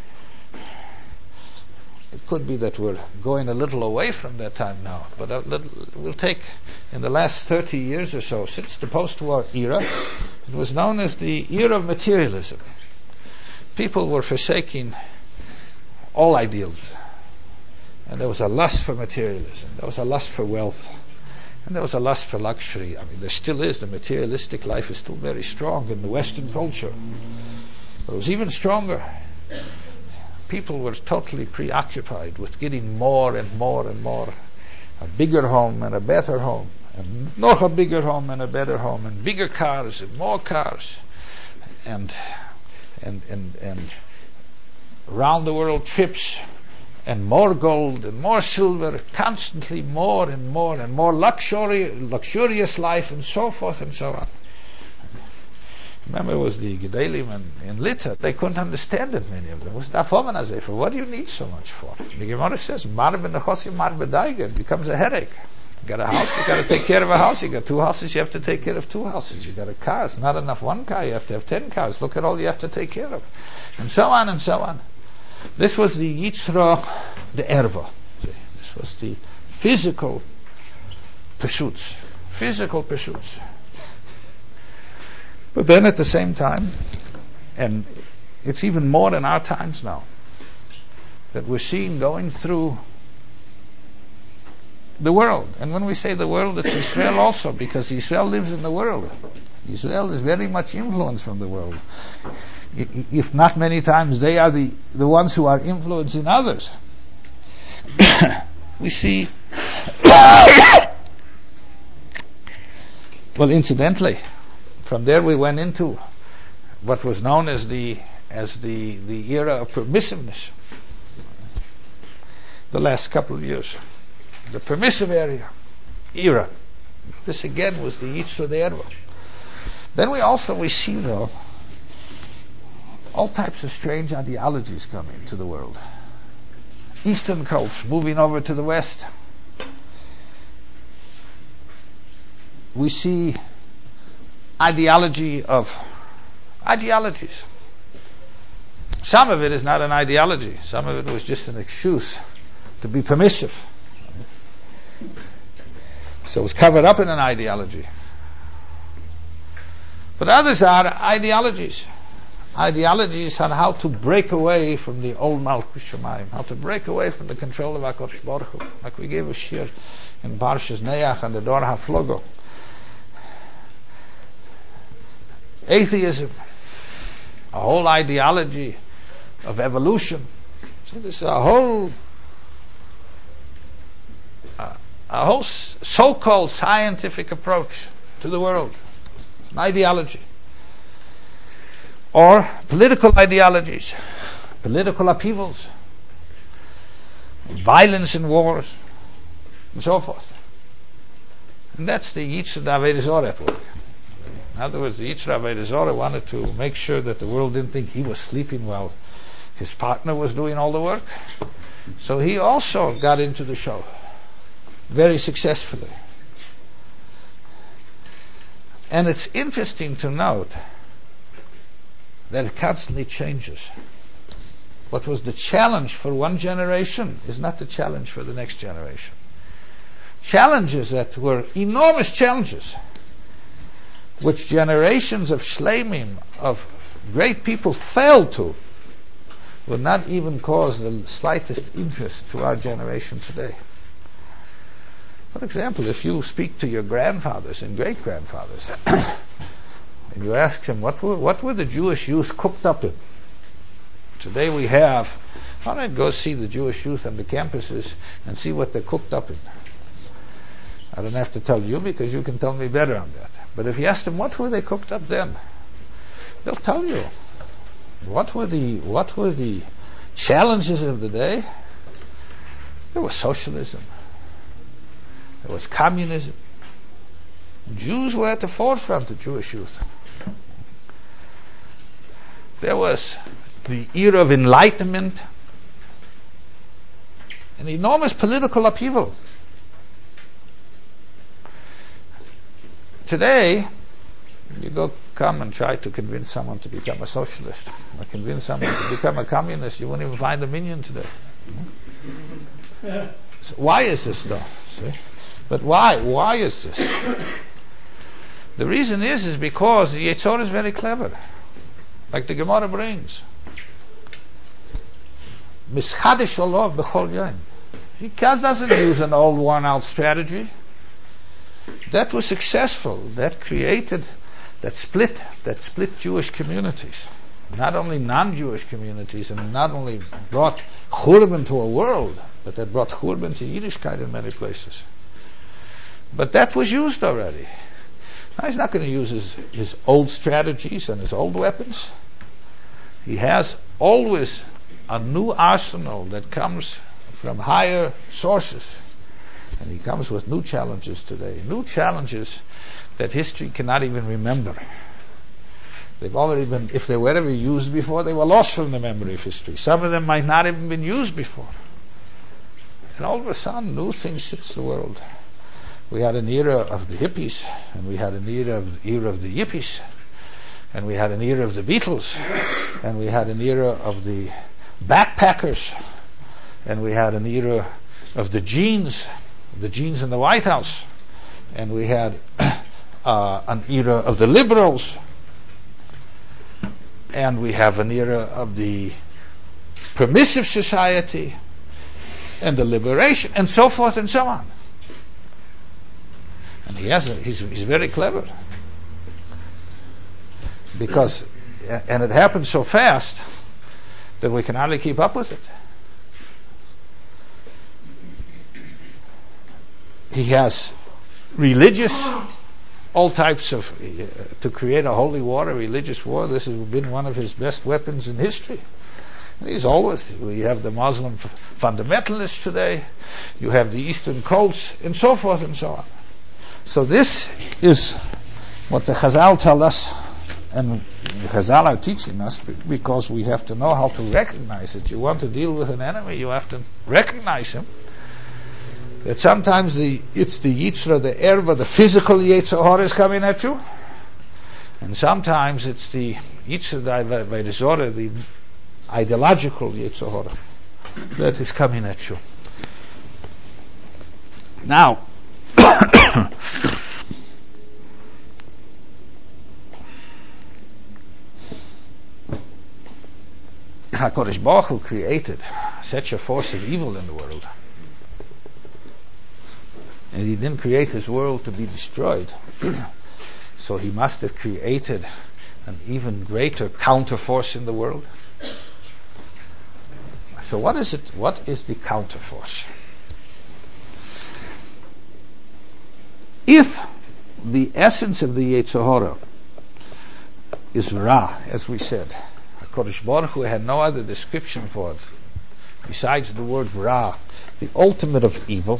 It could be that we're going a little away from that time now, but a little, we'll take in the last thirty years or so, since the post-war era, it was known as the era of materialism. People were forsaking all ideals, and there was a lust for materialism, there was a lust for wealth, and there was a lust for luxury. I mean, there still is. The materialistic life is still very strong in the Western culture, but it was even stronger. People were totally preoccupied with getting more and more and more, a bigger home and a better home, and noch a bigger home and a better home, and bigger cars and more cars, and and and and round the world trips, and more gold and more silver, constantly more and more and more luxury, luxurious life, and so forth and so on. Remember, it was the Gedalim in, in Lita. They couldn't understand it, many of them. What's that for? What do you need so much for? The Gemara says, Mar b'nechosim, mar b'daiga. It becomes a headache. You got a house, you got to take care of a house. You got two houses, you have to take care of two houses. You got a car, it's not enough one car, you have to have ten cars. Look at all you have to take care of. And so on and so on. This was the Yitzra, the Erva. See, this was the physical pursuits. Physical pursuits. But then at the same time, and it's even more in our times now, that we're seeing going through the world. And when we say the world, it's Israel also, because Israel lives in the world. Israel is very much influenced from the world. If not many times, they are the, the ones who are influencing others. We see, well, incidentally, from there we went into what was known as the as the, the era of permissiveness. The last couple of years, the permissive area era. This again was the Yitzra Derva. Then we also we see though all types of strange ideologies coming to the world. Eastern cults moving over to the West. We see ideology of ideologies. Some of it is not an ideology. Some of it was just an excuse to be permissive. So it's covered up in an ideology. But others are ideologies. Ideologies on how to break away from the old Malchus Shemayim, how to break away from the control of HaKadosh Baruch Hu. Like we gave a shir in Parshas Neach and the Dor HaFlogo. Atheism, a whole ideology of evolution. So this is a whole, uh, a whole so-called scientific approach to the world. It's an ideology. Or political ideologies, political upheavals, violence and wars, and so forth. And that's the Yitzhak Avodah Zorah at work. In other words, the Yitzhak Avodah Zorah wanted to make sure that the world didn't think he was sleeping while his partner was doing all the work. So he also got into the show very successfully. And it's interesting to note that it constantly changes. What was the challenge for one generation is not the challenge for the next generation. Challenges that were enormous challenges, which generations of shleimim, of great people failed to, will not even cause the slightest interest to our generation today. For example, if you speak to your grandfathers and great-grandfathers, and you ask them, what were, what were the Jewish youth cooked up in? Today we have, all right, go see the Jewish youth on the campuses and see what they're cooked up in. I don't have to tell you because you can tell me better on that. But if you ask them, what were they cooked up then? They'll tell you what were the what were the challenges of the day. There was socialism. There was communism. Jews were at the forefront, the Jewish youth. There was the era of enlightenment, an enormous political upheaval. Today, you go come and try to convince someone to become a socialist, or convince someone to become a communist, you won't even find a minion today. So why is this though? See? But why? Why is this? The reason is, is because the Yetzer Hara is very clever. Like the Gemara brings. Mischadesh olav b'chol yom. He doesn't use an old worn out strategy. That was successful. That created, that split, that split Jewish communities. Not only non-Jewish communities, and not only brought Churban to a world, but that brought Churban to Yiddishkeit in many places. But that was used already. Now he's not going to use his, his old strategies and his old weapons. He has always a new arsenal that comes from higher sources. And he comes with new challenges today. New challenges that history cannot even remember. They've already been, if they were ever used before, they were lost from the memory of history. Some of them might not even been used before. And all of a sudden, new things hits the world. We had an era of the hippies, and we had an era of, era of the yippies, and we had an era of the Beatles, and we had an era of the backpackers, and we had an era of the jeans, the jeans in the White House, and we had uh, an era of the liberals, and we have an era of the permissive society, and the liberation, and so forth and so on. And he has a, he's, he's very clever. Because, and it happens so fast that we can hardly keep up with it. He has religious, all types of, uh, to create a holy war, a religious war. This has been one of his best weapons in history. And he's always, we have the Muslim f- fundamentalists today, you have the Eastern cults, and so forth and so on. So this is what the Chazal tell us, and the Chazal are teaching us, because we have to know how to recognize it. You want to deal with an enemy, you have to recognize him. That sometimes the it's the Yitzra, the Erva, the physical Yetzer Hara is coming at you, and sometimes it's the Yitzra by the Zora, the ideological Yetzer Hara, that is coming at you. Now, HaKadosh Baruch Hu created such a force of evil in the world, and he didn't create his world to be destroyed. So he must have created an even greater counter force in the world. So what is it? What is the counter force? If the essence of the Yetzer Hara is Ra, as we said, HaKadosh Baruch Hu had no other description for it besides the word Ra, the ultimate of evil,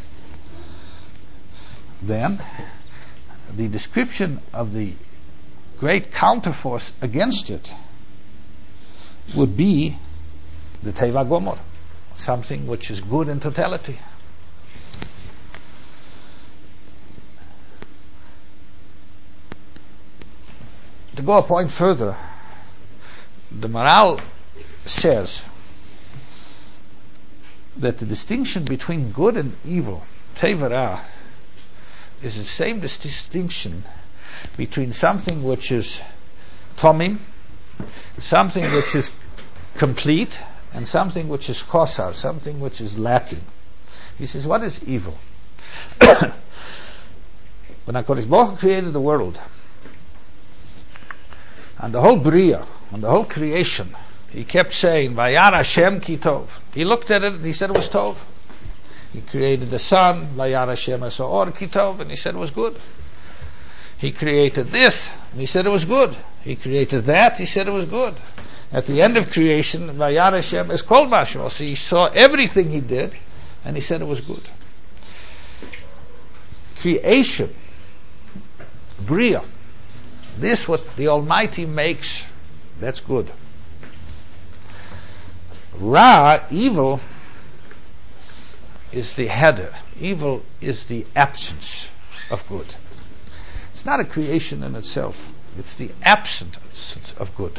then the description of the great counterforce against it would be the Teva Gomor, something which is good in totality. To go a point further, the Maral says that the distinction between good and evil, Teva Ra, is the same dis- distinction between something which is Tomim, something which is complete, and something which is Kosar, something which is lacking. He says, what is evil? When HaKadosh Baruch Hu created the world, and the whole Bria, and the whole creation, he kept saying, Vayar Hashem ki tov. He looked at it and he said it was tov. He created the sun, Vayar Hashem esor ki tov, and he said it was good. He created this, and he said it was good. He created that. He said it was good. At the end of creation, Vayar Hashem is called Mashma. So he saw everything he did, and he said it was good. Creation, Bria, this what the Almighty makes, that's good. Ra, evil, is the header. Evil is the absence of good. It's not a creation in itself. It's the absence of good.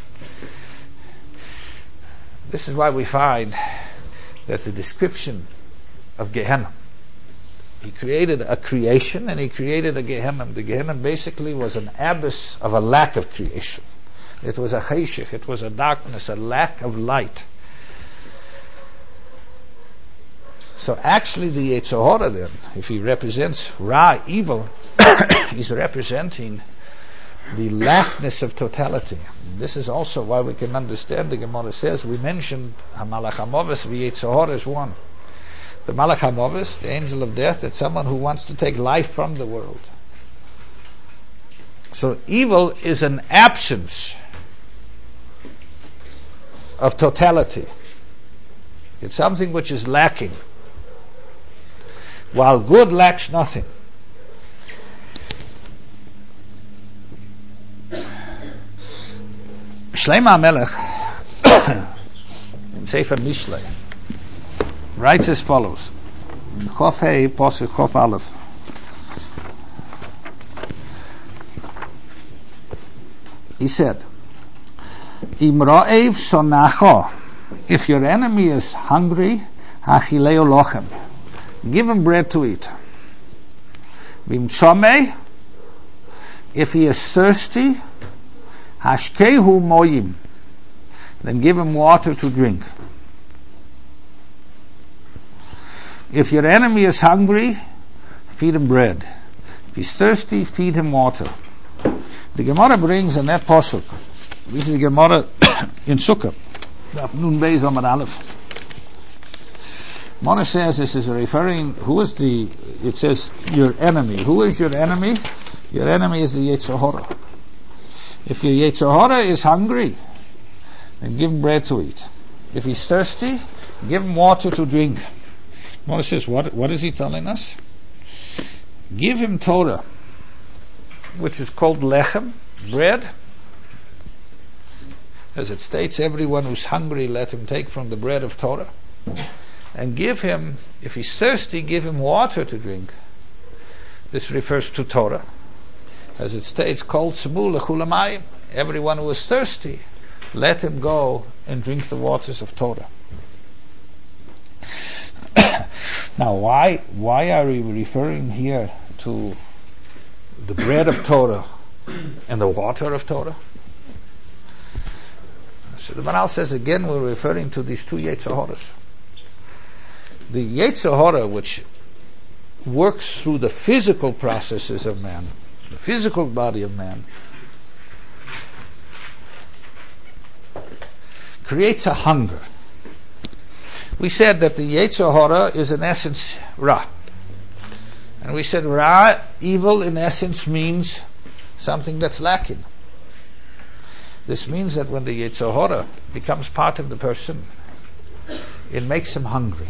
This is why we find that the description of Gehenna, he created a creation and he created a Gehenna. The Gehenna basically was an abyss of a lack of creation. It was a cheshech, it was a darkness, a lack of light. So actually the Yetzer Hara then, if he represents Ra, evil, he's representing the lackness of totality. This is also why we can understand, the Gemara says, we mentioned Malach HaMoves, Yetzer Hara is one. The Malach HaMoves, the angel of death, that's someone who wants to take life from the world. So evil is an absence of totality. It's something which is lacking, while good lacks nothing. Shlomo HaMelech in Sefer Mishlei writes as follows: Chof Hei Posuk Chof Aleph. He said, Im Ra'ev Sonacho, if your enemy is hungry, Hachileo Lochem, give him bread to eat. Vim Tzomei, if he is thirsty, Hashkehu Moyim, then give him water to drink. If your enemy is hungry, feed him bread. If he's thirsty, feed him water. The Gemara brings in that posuk. This is the Gemara in Sukkah, Nun Beis Amar Aleph. Gemara says this is referring. Who is the? It says your enemy. Who is your enemy? Your enemy is the Yetzer Hara. If your Yetzer Hara is hungry, then give him bread to eat. If he's thirsty, give him water to drink. Gemara says, what? What is he telling us? Give him Torah, which is called lechem, bread. As it states, everyone who's hungry, let him take from the bread of Torah. And give him, if he's thirsty, give him water to drink. This refers to Torah. As it states, Kol tzmu lechulamayim, everyone who is thirsty, let him go and drink the waters of Torah. Now, why why are we referring here to the bread of Torah and the water of Torah? So the Maral says again, we're referring to these two Yetzer Haras. The Yetzer Hara, which works through the physical processes of man, the physical body of man, creates a hunger. We said that the Yetzer Hara is in essence Ra. And we said Ra, evil in essence, means something that's lacking. This means that when the Yetzer Hara becomes part of the person, it makes him hungry.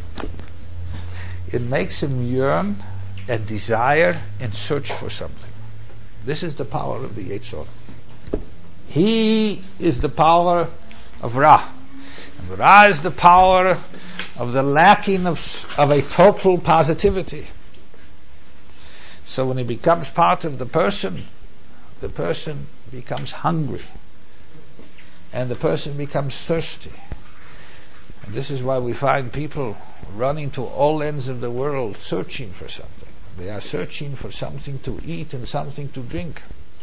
It makes him yearn and desire and search for something. This is the power of the Yetzer Hara. He is the power of Ra. And Ra is the power of the lacking of, of a total positivity. So when he becomes part of the person, the person becomes hungry. And the person becomes thirsty. And this is why we find people running to all ends of the world searching for something. They are searching for something to eat and something to drink.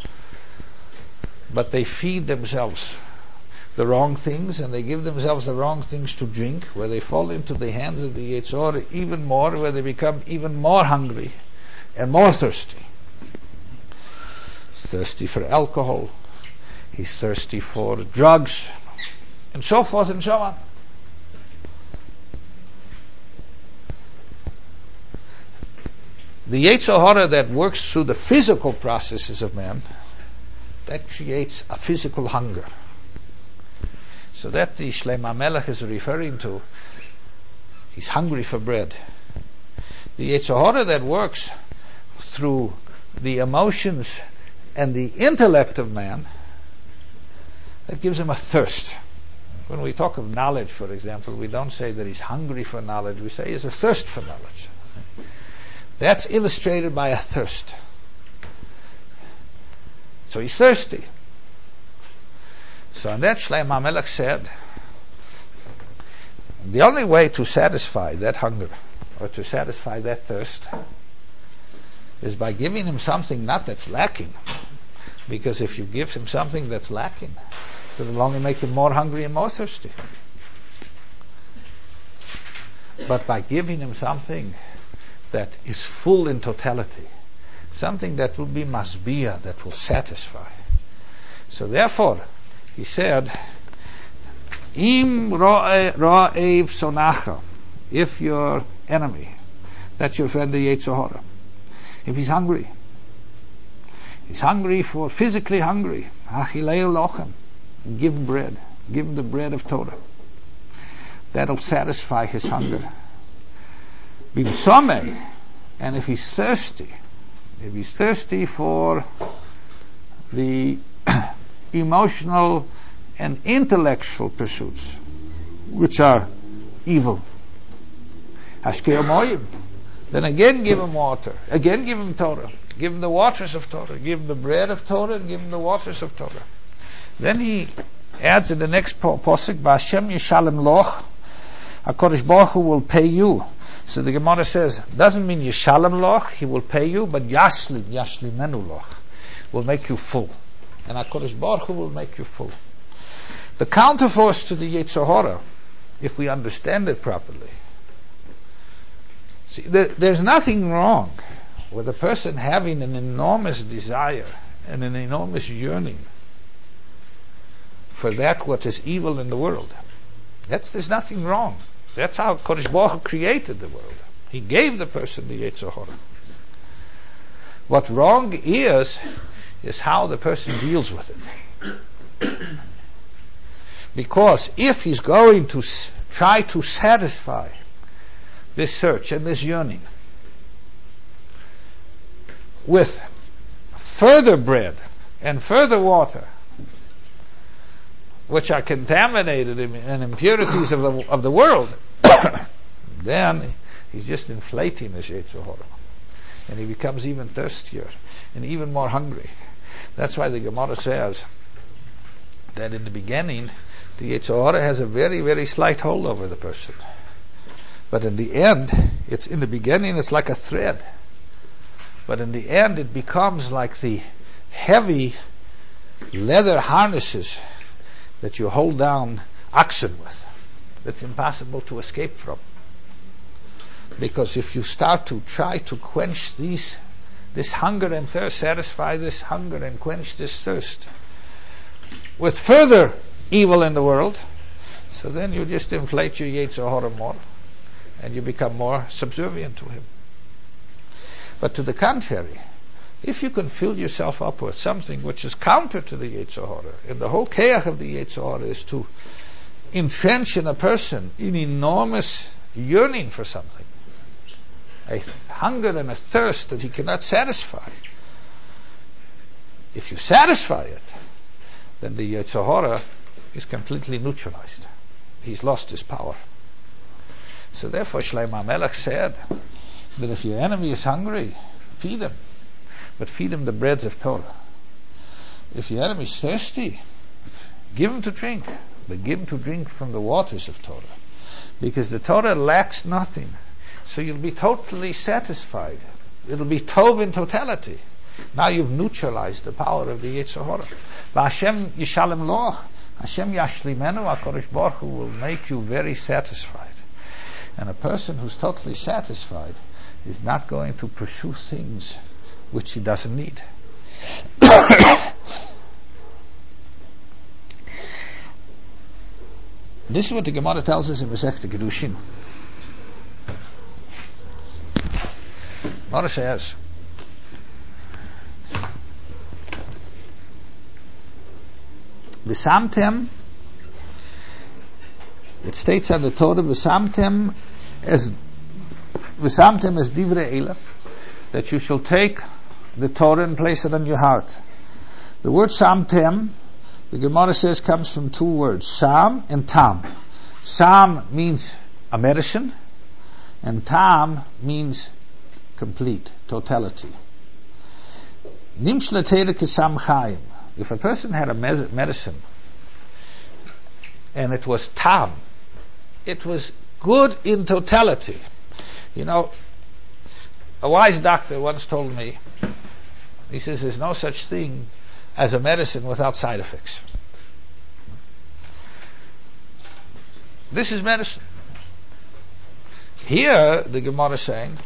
But they feed themselves the wrong things, and they give themselves the wrong things to drink, where they fall into the hands of the Yetzer Hara even more, where they become even more hungry and more thirsty. He's thirsty for alcohol, he's thirsty for drugs, and so forth and so on. The Yetzer Hara that works through the physical processes of man that creates a physical hunger. So that the Shlomo Melech is referring to, he's hungry for bread. The Yetzer Hara that works through the emotions and the intellect of man, that gives him a thirst. When we talk of knowledge, for example, we don't say that he's hungry for knowledge, we say he has a thirst for knowledge. That's illustrated by a thirst. So he's thirsty. So on that, Shlomo Melech said, the only way to satisfy that hunger, or to satisfy that thirst, is by giving him something not that's lacking. Because if you give him something that's lacking, so it'll only make him more hungry and more thirsty. But by giving him something that is full in totality, something that will be masbia, that will satisfy. So therefore, he said, Im ra'ev sonacha, if your enemy, that's your friend the Yetzer Hara, if he's hungry, he's hungry for, physically hungry, achileu lochem, and give him bread, give him the bread of Torah. That'll satisfy his hunger. Bimsomeh, and if he's thirsty, if he's thirsty for the emotional and intellectual pursuits, which are evil, Hashkei Moyim, then again give him water, again give him Torah, give him the waters of Torah, give him the bread of Torah, and give him the waters of Torah. Then he adds in the next posuk, Ba'Hashem Yishalem Loch, HaKadosh Baruch Hu will pay you. So the Gemara says, doesn't mean Yishalem Loch, he will pay you, but Yashlim, Yashlimenu Loch, will make you full. And HaKadosh Baruch Hu will make you full. The counterforce to the Yetzer Hara, if we understand it properly, see, there, there's nothing wrong with a person having an enormous desire and an enormous yearning for that what is evil in the world. That's, there's nothing wrong. That's how Kodesh Baruch Hu created the world. He gave the person the Yetzer Hara. What wrong is, is how the person deals with it. Because if he's going to s- try to satisfy this search and this yearning with further bread and further water, which are contaminated in, in impurities of the, of the world, then he's just inflating his Yetzer Hara. And he becomes even thirstier and even more hungry. That's why the Gemara says that in the beginning, the Yetzer Hara has a very, very slight hold over the person. But in the end, it's in the beginning, it's like a thread. But in the end, it becomes like the heavy leather harnesses that you hold down oxen with. That's impossible to escape from. Because if you start to try to quench these, this hunger and thirst, satisfy this hunger and quench this thirst with further evil in the world, so then you just inflate your Yetzer Hara more, and you become more subservient to him. But to the contrary, if you can fill yourself up with something which is counter to the Yetzer Hara, and the whole keach of the Yetzer Hara is to entrench in a person an enormous yearning for something, a hunger and a thirst that he cannot satisfy. If you satisfy it, then the Yetzer Hara is completely neutralized. He's lost his power. So therefore Shlomo Melech said that if your enemy is hungry, feed him, but feed him the breads of Torah. If your enemy is thirsty, give him to drink, but give him to drink from the waters of Torah, because the Torah lacks nothing. So you'll be totally satisfied. It'll be tov in totality. Now you've neutralized the power of the Yetzer Hara. V'Hashem Yishalem Loch, Hashem Yashlimenu, HaKadosh Baruch Hu will make you very satisfied. And a person who's totally satisfied is not going to pursue things which he doesn't need. This is what the Gemara tells us in Masechta Kedushin. Gemara says, V'samtem, it states on the Torah, V'samtem as V'samtem as divrei Eila, that you shall take the Torah and place it on your heart. The word samtem, the Gemara says, comes from two words, sam and tam. Sam means a medicine, and tam means complete, totality. Nimsh l'teira kesam chaim. If a person had a medicine, and it was tam, it was good in totality. You know, a wise doctor once told me, he says, there's no such thing as a medicine without side effects. This is medicine. Here, the Gemara is saying,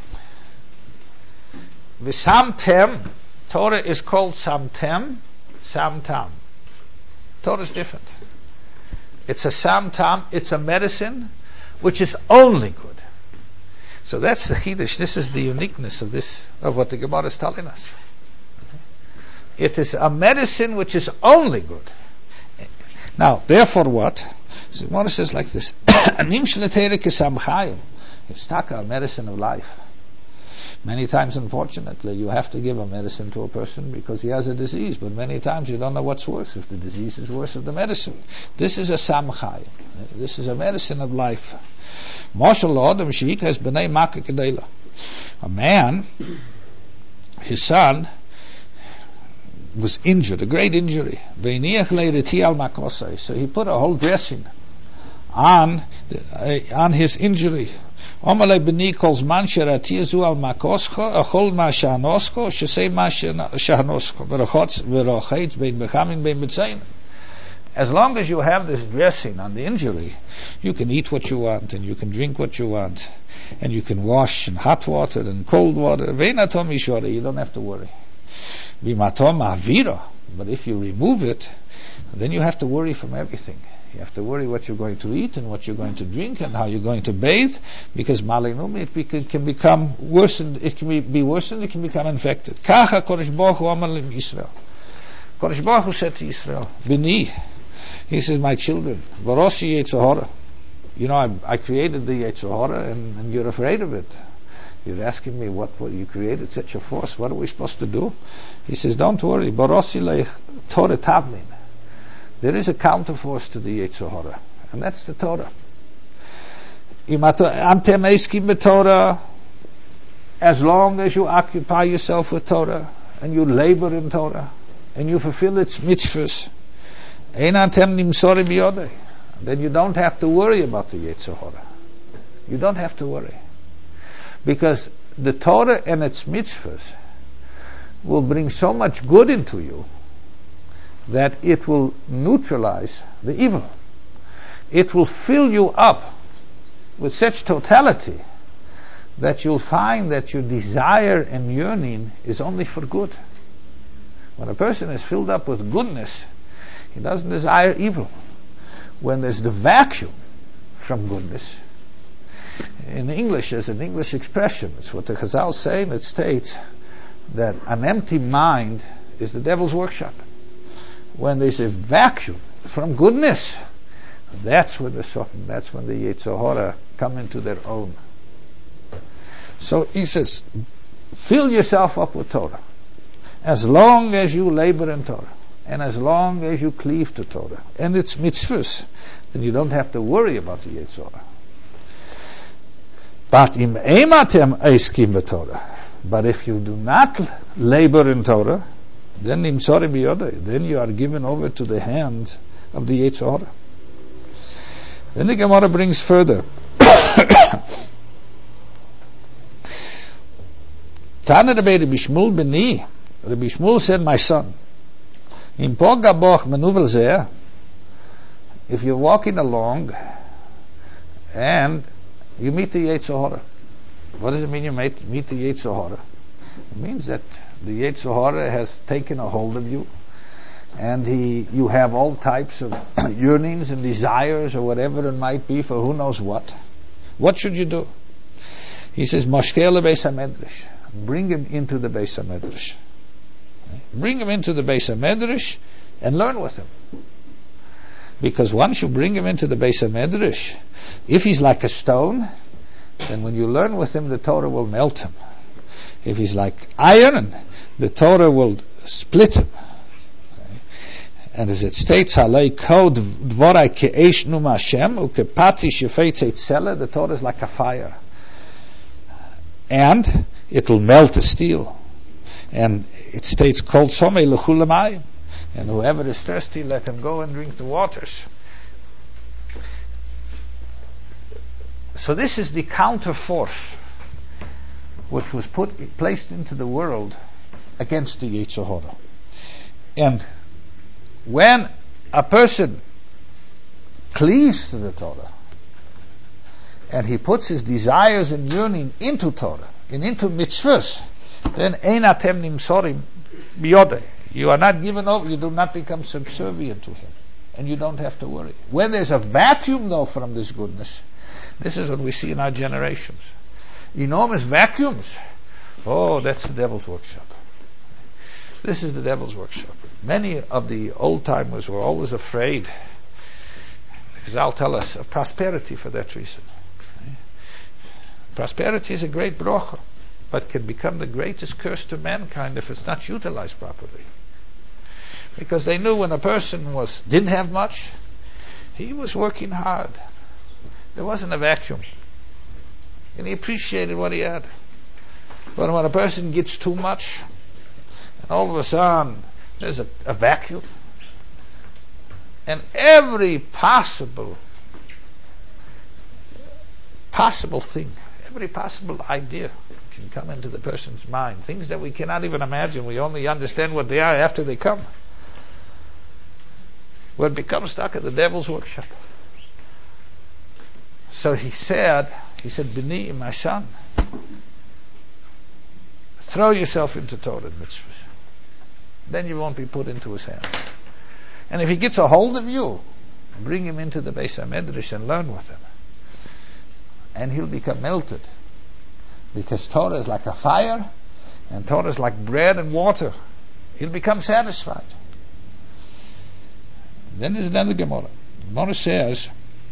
V'samtem, Torah is called samtem, samtam. Torah is different. It's a samtam, it's a medicine which is only good. So that's the Chiddush. This is the uniqueness of this, of what the Gemara is telling us. It is a medicine which is only good. Now, therefore what? So the Gemara says like this, Anim sh'leteira kesam chayim. It's taka, a medicine of life. Many times, unfortunately, you have to give a medicine to a person because he has a disease, but many times you don't know what's worse, if the disease is worse or the medicine. This is a samchai. This is a medicine of life. Moshel Adam Sheik has b'nei Makkah Kedela. A man, his son, was injured, a great injury. So he put a whole dressing on, uh, on his injury. Omalei b'ni kol zman sheratia zu al makoscho achol ma shanoscho shesei ma shanoscho v'rochotz v'rochetz bein bechamin bein betzayin. As long as you have this dressing on the injury, you can eat what you want and you can drink what you want and you can wash in hot water and cold water. Ve'inatom ishore, you don't have to worry. V'matom avira, but if you remove it, then you have to worry from everything. You have to worry what you're going to eat and what you're going to drink and how you're going to bathe, because malinum, it beca- can become worse, and it can be, be worse and it can become infected. Kacha Kodesh Baruch Hu amar lim Yisrael. Kodesh Baruch Hu said to Israel, B'ni, he says, my children, Varosi Yetzer Hara. You know, I, I created the Yetzer Hara and, and you're afraid of it. You're asking me what, what you created such a force. What are we supposed to do? He says, don't worry. Varosi leich Torah Tavlin. There is a counterforce to the Yetzer Hara, and that's the Torah. As long as you occupy yourself with Torah, and you labor in Torah, and you fulfill its mitzvahs, then you don't have to worry about the Yetzer Hara. You don't have to worry. Because the Torah and its mitzvahs will bring so much good into you that it will neutralize the evil. It will fill you up with such totality that you'll find that your desire and yearning is only for good. When a person is filled up with goodness, he doesn't desire evil. When there's the vacuum from goodness, in English, there's an English expression, it's what the Chazal say, and it states that an empty mind is the devil's workshop. When there's a vacuum from goodness, that's when the Satan, that's when the Yetzer Hara come into their own. So he says, fill yourself up with Torah. As long as you labor in Torah, and as long as you cleave to Torah, and its mitzvahs, then you don't have to worry about the Yetzer Hara. But im ematem eiskim b'Torah. But if you do not labor in Torah, then imsori biyodai, then you are given over to the hands of the Yetzer Hara. Then the Gemara brings further. Tana Rabbi Shmuel b'ni. Rabbi Shmuel said, my son, im poga boch menuvel zeh, if you're walking along and you meet the Yetzer Hara. What does it mean you meet, meet the Yetzer Hara? It means that the Yetzer Hara has taken a hold of you, and he, you have all types of yearnings and desires or whatever it might be for who knows what. What should you do? He says, Moshkele Beis HaMedrash. Bring him into the Beis HaMedrash. Bring him into the Beis HaMedrash and learn with him. Because once you bring him into the Beis HaMedrash, if he's like a stone, then when you learn with him, the Torah will melt him. If he's like iron, the Torah will split him. And as it states, Halei kod dvorai ke'esh num Hashem u'kepati shefetz tzela, the Torah is like a fire. And it will melt the steel. And it states, Kol somei lechu l'mayim, and whoever is thirsty, let him go and drink the waters. So this is the counter force which was put placed into the world against the Yetzer Hara. And when a person cleaves to the Torah and he puts his desires and yearning into Torah and into mitzvahs, then ein atem nimsorim biyodeh. You are not given over, you do not become subservient to him, and you don't have to worry. When there's a vacuum though from this goodness, this is what we see in our generations. Enormous vacuums. Oh, that's the devil's workshop. This is the devil's workshop. Many of the old timers were always afraid, because I'll tell us, of prosperity for that reason. Prosperity is a great bracha, but can become the greatest curse to mankind if it's not utilized properly. Because they knew when a person was didn't have much, he was working hard. There wasn't a vacuum. And he appreciated what he had. But when a person gets too much, and all of a sudden there's a, a vacuum, and every possible possible thing, every possible idea can come into the person's mind. Things that we cannot even imagine. We only understand what they are after they come. Well, it becomes stuck at the devil's workshop. So he said, he said, B'ni, my son, throw yourself into Torah and mitzvahs. Then you won't be put into his hands. And if he gets a hold of you, bring him into the Beis HaMedrash and learn with him. And he'll become melted. Because Torah is like a fire, and Torah is like bread and water. He'll become satisfied. Then there's another Gemara. Gemara says,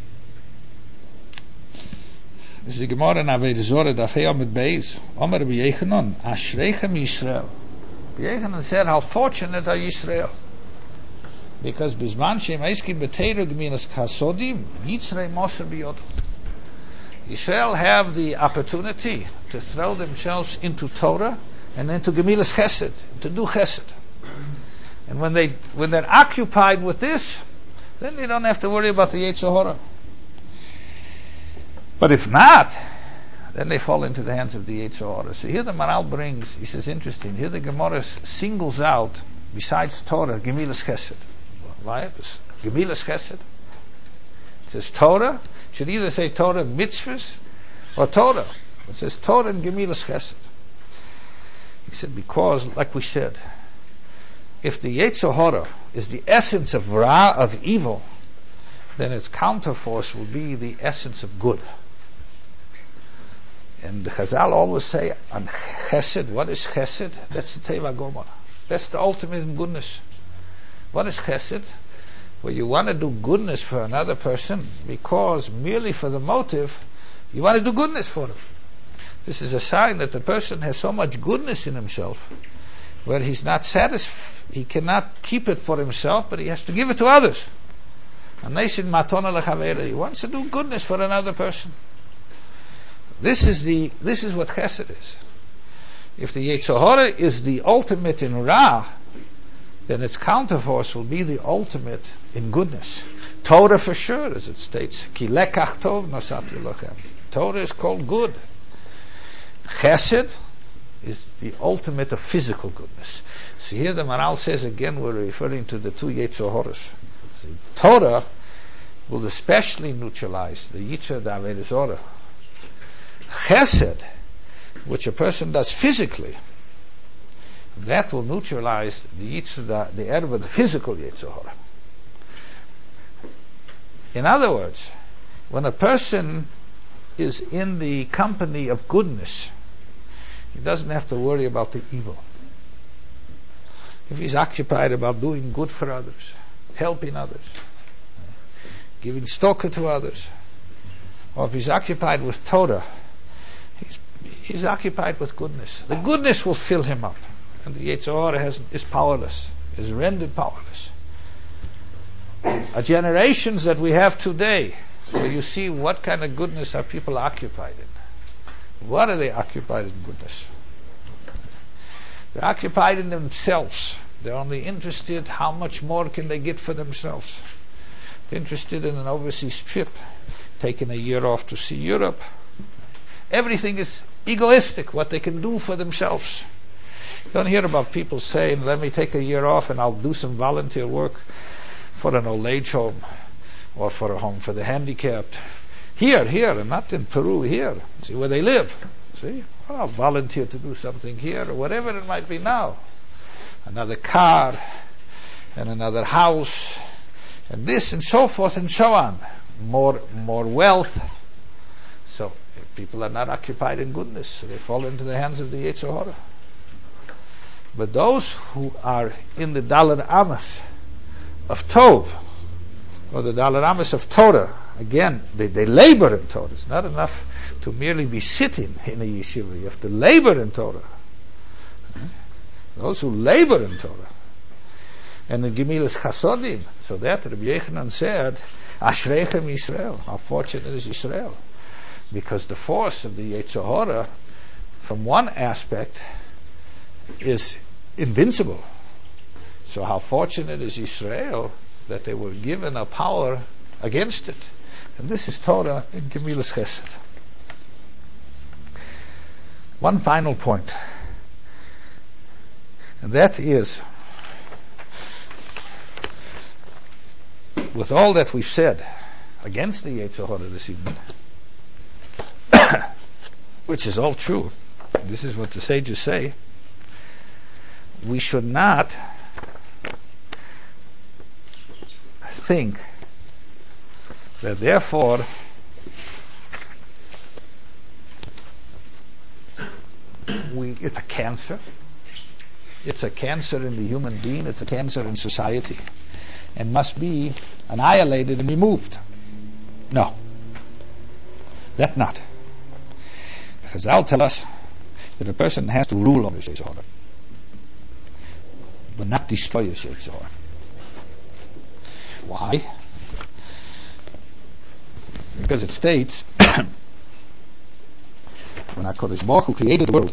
this is the Gemara in Avodah Zorah, Daf Hey Amud Beis. Omer Rabbi Yechanan, Ashreichem Yisrael. Rabbi Yechanan said, how fortunate are Yisrael. Because Bizman Shem Eiskim B'Teira Gemilas Chasodim, Yitzrei Moshe B'Yodom. Yisrael have the opportunity to throw themselves into Torah and into Gemilas Chesed, to do Chesed. And when they when they're occupied with this, then they don't have to worry about the Yetzer Hara. But if not, then they fall into the hands of the Yetzer Hara. So here the Maral brings, he says, interesting. Here the Gemara singles out, besides Torah, Gemilas Chesed. Why? Gemilas Chesed. It says Torah. Should either say Torah mitzvahs or Torah. It says Torah and Gemilas Chesed. He said, because, like we said, if the Yetzer Hara is the essence of Ra, of evil, then its counterforce will be the essence of good. And the Chazal always say, on Chesed, what is Chesed? That's the Teva Gomorrah. That's the ultimate in goodness. What is Chesed? Where you want to do goodness for another person because merely for the motive, you want to do goodness for him. This is a sign that the person has so much goodness in himself where he's not satisfied, he cannot keep it for himself, but he has to give it to others. He wants to do goodness for another person. This is the this is what Chesed is. If the Yetzer Hara is the ultimate in Ra, then its counterforce will be the ultimate in goodness. Torah for sure, as it states, Ki lekach tov nasati lochem. Torah is called good. Chesed is the ultimate of physical goodness. So here the Maral says again, we're referring to the two Yetzer Haras. Torah will especially neutralize the Yitzhak da Avodah Zorah. Chesed, which a person does physically, that will neutralize the Yitzhak, the erva, the physical Yetzer Hara. In other words, when a person is in the company of goodness, he doesn't have to worry about the evil. If he's occupied about doing good for others, helping others, giving stoka to others, or if he's occupied with Torah, he's, he's occupied with goodness. The goodness will fill him up. And the Yetzer Hara has, is powerless, is rendered powerless. A generations that we have today, where you see what kind of goodness are people occupied in. What are they occupied in goodness? They're occupied in themselves. They're only interested how much more can they get for themselves. They're interested in an overseas trip, taking a year off to see Europe. Everything is egoistic, what they can do for themselves. You don't hear about people saying, let me take a year off and I'll do some volunteer work for an old age home or for a home for the handicapped. Here, here, and not in Peru, here. See where they live. See? Well, I'll volunteer to do something here or whatever it might be now. Another car and another house and this and so forth and so on. More, more wealth. So people are not occupied in goodness. So they fall into the hands of the Yetzer Hara. But those who are in the Dalet Amas of Tov, or the Dalet Amas of Torah, again, they, they labor in Torah. It's not enough to merely be sitting in a yeshiva. You have to labor in Torah. Those who labor in Torah. And in Gemilas Chasodim, so that Rabbi Yechanan said, Ashreichem Yisrael, how fortunate is Yisrael. Because the force of the Yetzer Hara, from one aspect, is invincible. So how fortunate is Israel that they were given a power against it. And this is Torah in Gemilas Chesed. One final point, and that is, with all that we've said against the Yetzer Hara this evening, which is all true, this is what the sages say, we should not think that therefore we it's a cancer. It's a cancer in the human being, it's a cancer in society, and must be annihilated and removed. No. That not. Because I'll tell us that a person has to rule over his Yetzer Hara, but not destroy his Yetzer Hara. Why? Because it states when HaKadosh Baruch Hu created the world,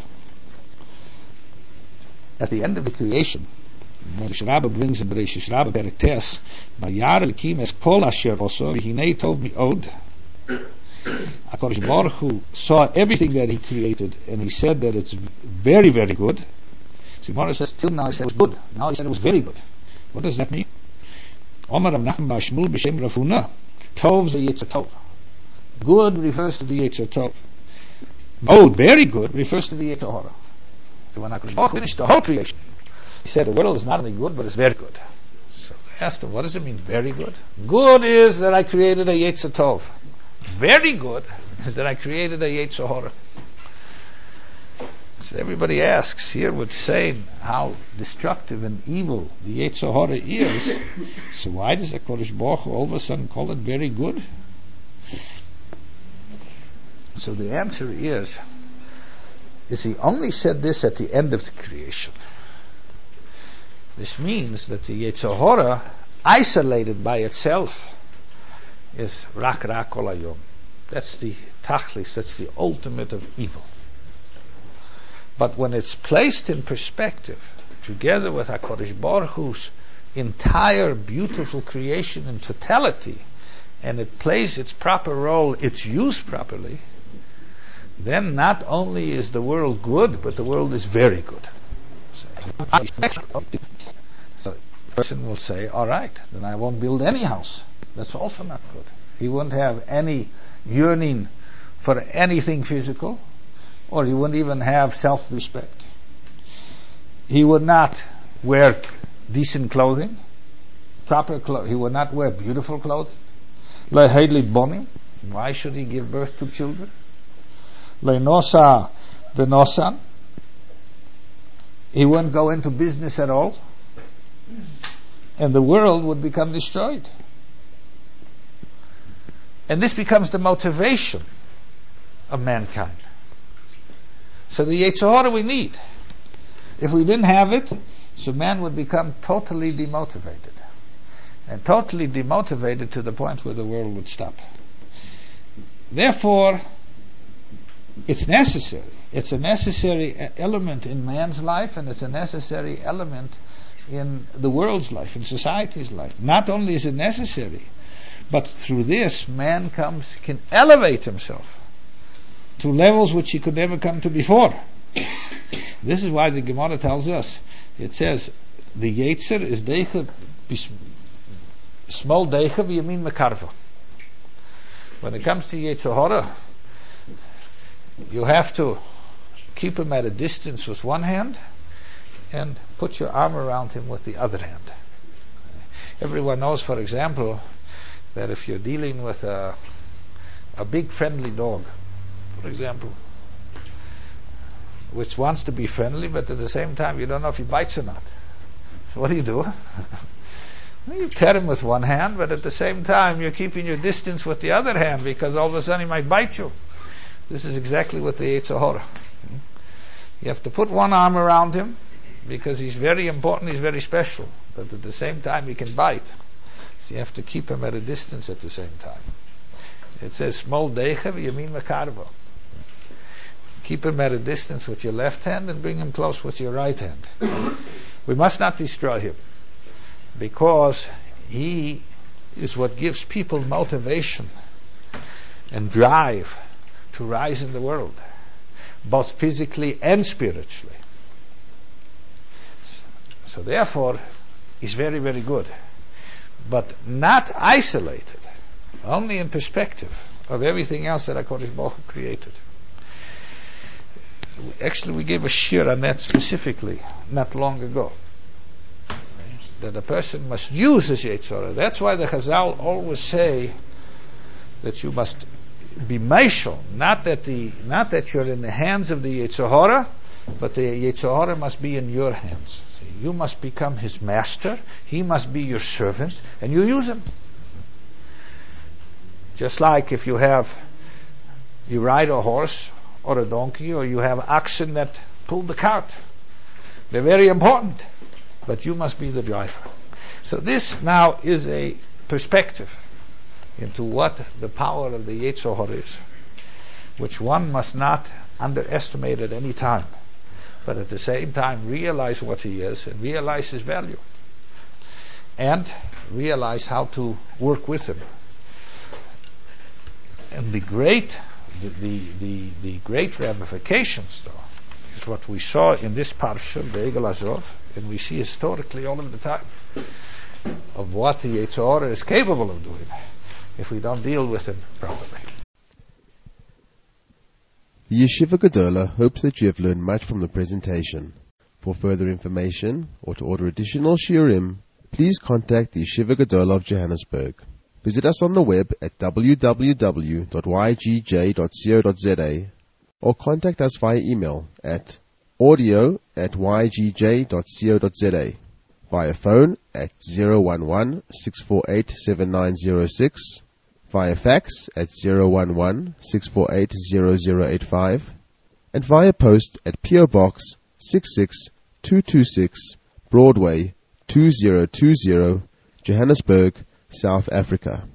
at the end of the creation, Moshe Rabbe brings in Bereshis Rabbe Perek Tes, Vayar Elokim es kol asher oso v'hinei tov mi'od. HaKadosh Baruch Hu saw everything that he created, and he said that it's very, very good. So Gemara says, till now he said it was good. Now he said it was very good. What does that mean? Omar Rav Nachman bar Shmuel b'shem Rav Huna, Tov ze Yetzer Tov. Good refers to the Yetzer Tov. Oh, very good refers to the Yetzer Hara. So when HaKadosh Baruch Hu finished the whole creation, he said the world is not only good, but it's very good. So they asked him, what does it mean, very good? Good is that I created a Yetzer Tov. Very good is that I created a Yetzer Hara. So everybody asks, here we're saying how destructive and evil the Yetzer Hara is. So why does the HaKadosh Baruch Hu all of a sudden call it very good? So the answer is, is he only said this at the end of the creation. This means that the Yetzer Hara, isolated by itself, is rak rak kol hayom. That's the tachlis, that's the ultimate of evil. But when it's placed in perspective, together with HaKadosh Baruch Hu's entire beautiful creation in totality, and it plays its proper role, it's used properly, then not only is the world good, but the world is very good. So, so the person will say, all right, then I won't build any house. That's also not good. He won't have any yearning for anything physical, or he wouldn't even have self-respect. He would not wear decent clothing, proper clothing. He would not wear beautiful clothing. Why should he give birth to children? Leinosa v'nosan. He wouldn't go into business at all, and the world would become destroyed. And this becomes the motivation of mankind. So the Yetzer Hara we need. If we didn't have it, so man would become totally demotivated. And totally demotivated to the point where the world would stop. Therefore, it's necessary. It's a necessary element in man's life, and it's a necessary element in the world's life, in society's life. Not only is it necessary, but through this, man comes can elevate himself to levels which he could never come to before. This is why the Gemara tells us, it says, the Yetzer is deicha, small deicha v'yamin mekarva. When it comes to Yetzer Hara, you have to keep him at a distance with one hand and put your arm around him with the other hand. Everyone knows, for example, that if you're dealing with a, a big friendly dog, for example, which wants to be friendly, but at the same time you don't know if he bites or not. So what do you do? Well, you pet him with one hand, but at the same time you're keeping your distance with the other hand, because all of a sudden he might bite you. This is exactly what the Yetzer Hara. You have to put one arm around him, because he's very important, he's very special, but at the same time he can bite. So you have to keep him at a distance at the same time. It says, small deicha v'yamin mekarva. Keep him at a distance with your left hand and bring him close with your right hand. We must not destroy him, because he is what gives people motivation and drive to rise in the world, both physically and spiritually. So therefore, he's very, very good, but not isolated, only in perspective of everything else that HaKadosh Baruch Hu created. Actually, we gave a shir on that specifically not long ago, that a person must use his Yetzer Hara. That's why the Chazal always say that you must be meishel, not that the not that you're in the hands of the Yetzer Hara, but the Yetzer Hara must be in your hands. See, you must become his master, he must be your servant, and you use him. Just like if you have you ride a horse or a donkey, or you have oxen that pull the cart. They're very important, but you must be the driver. So this now is a perspective into what the power of the Yetzer Hara is, which one must not underestimate at any time, but at the same time realize what he is and realize his value, and realize how to work with him. And the great The, the, the, the great ramifications, though, is what we saw in this parsha, the Egel Azov, and we see historically all of the time, of what the Yetzer Hara is capable of doing if we don't deal with him properly. The Yeshiva Gedola hopes that you have learned much from the presentation. For further information, or to order additional shiurim, please contact the Yeshiva Gedola of Johannesburg. Visit us on the web at w w w dot y g j dot co dot z a or contact us via email at audio at y g j dot co dot z a, via phone at zero one one, six four eight, seven nine zero six, via fax at zero one one, six four eight, zero zero eight five, and via post at P O Box six six two two six, Broadway two zero two zero, Johannesburg, South Africa.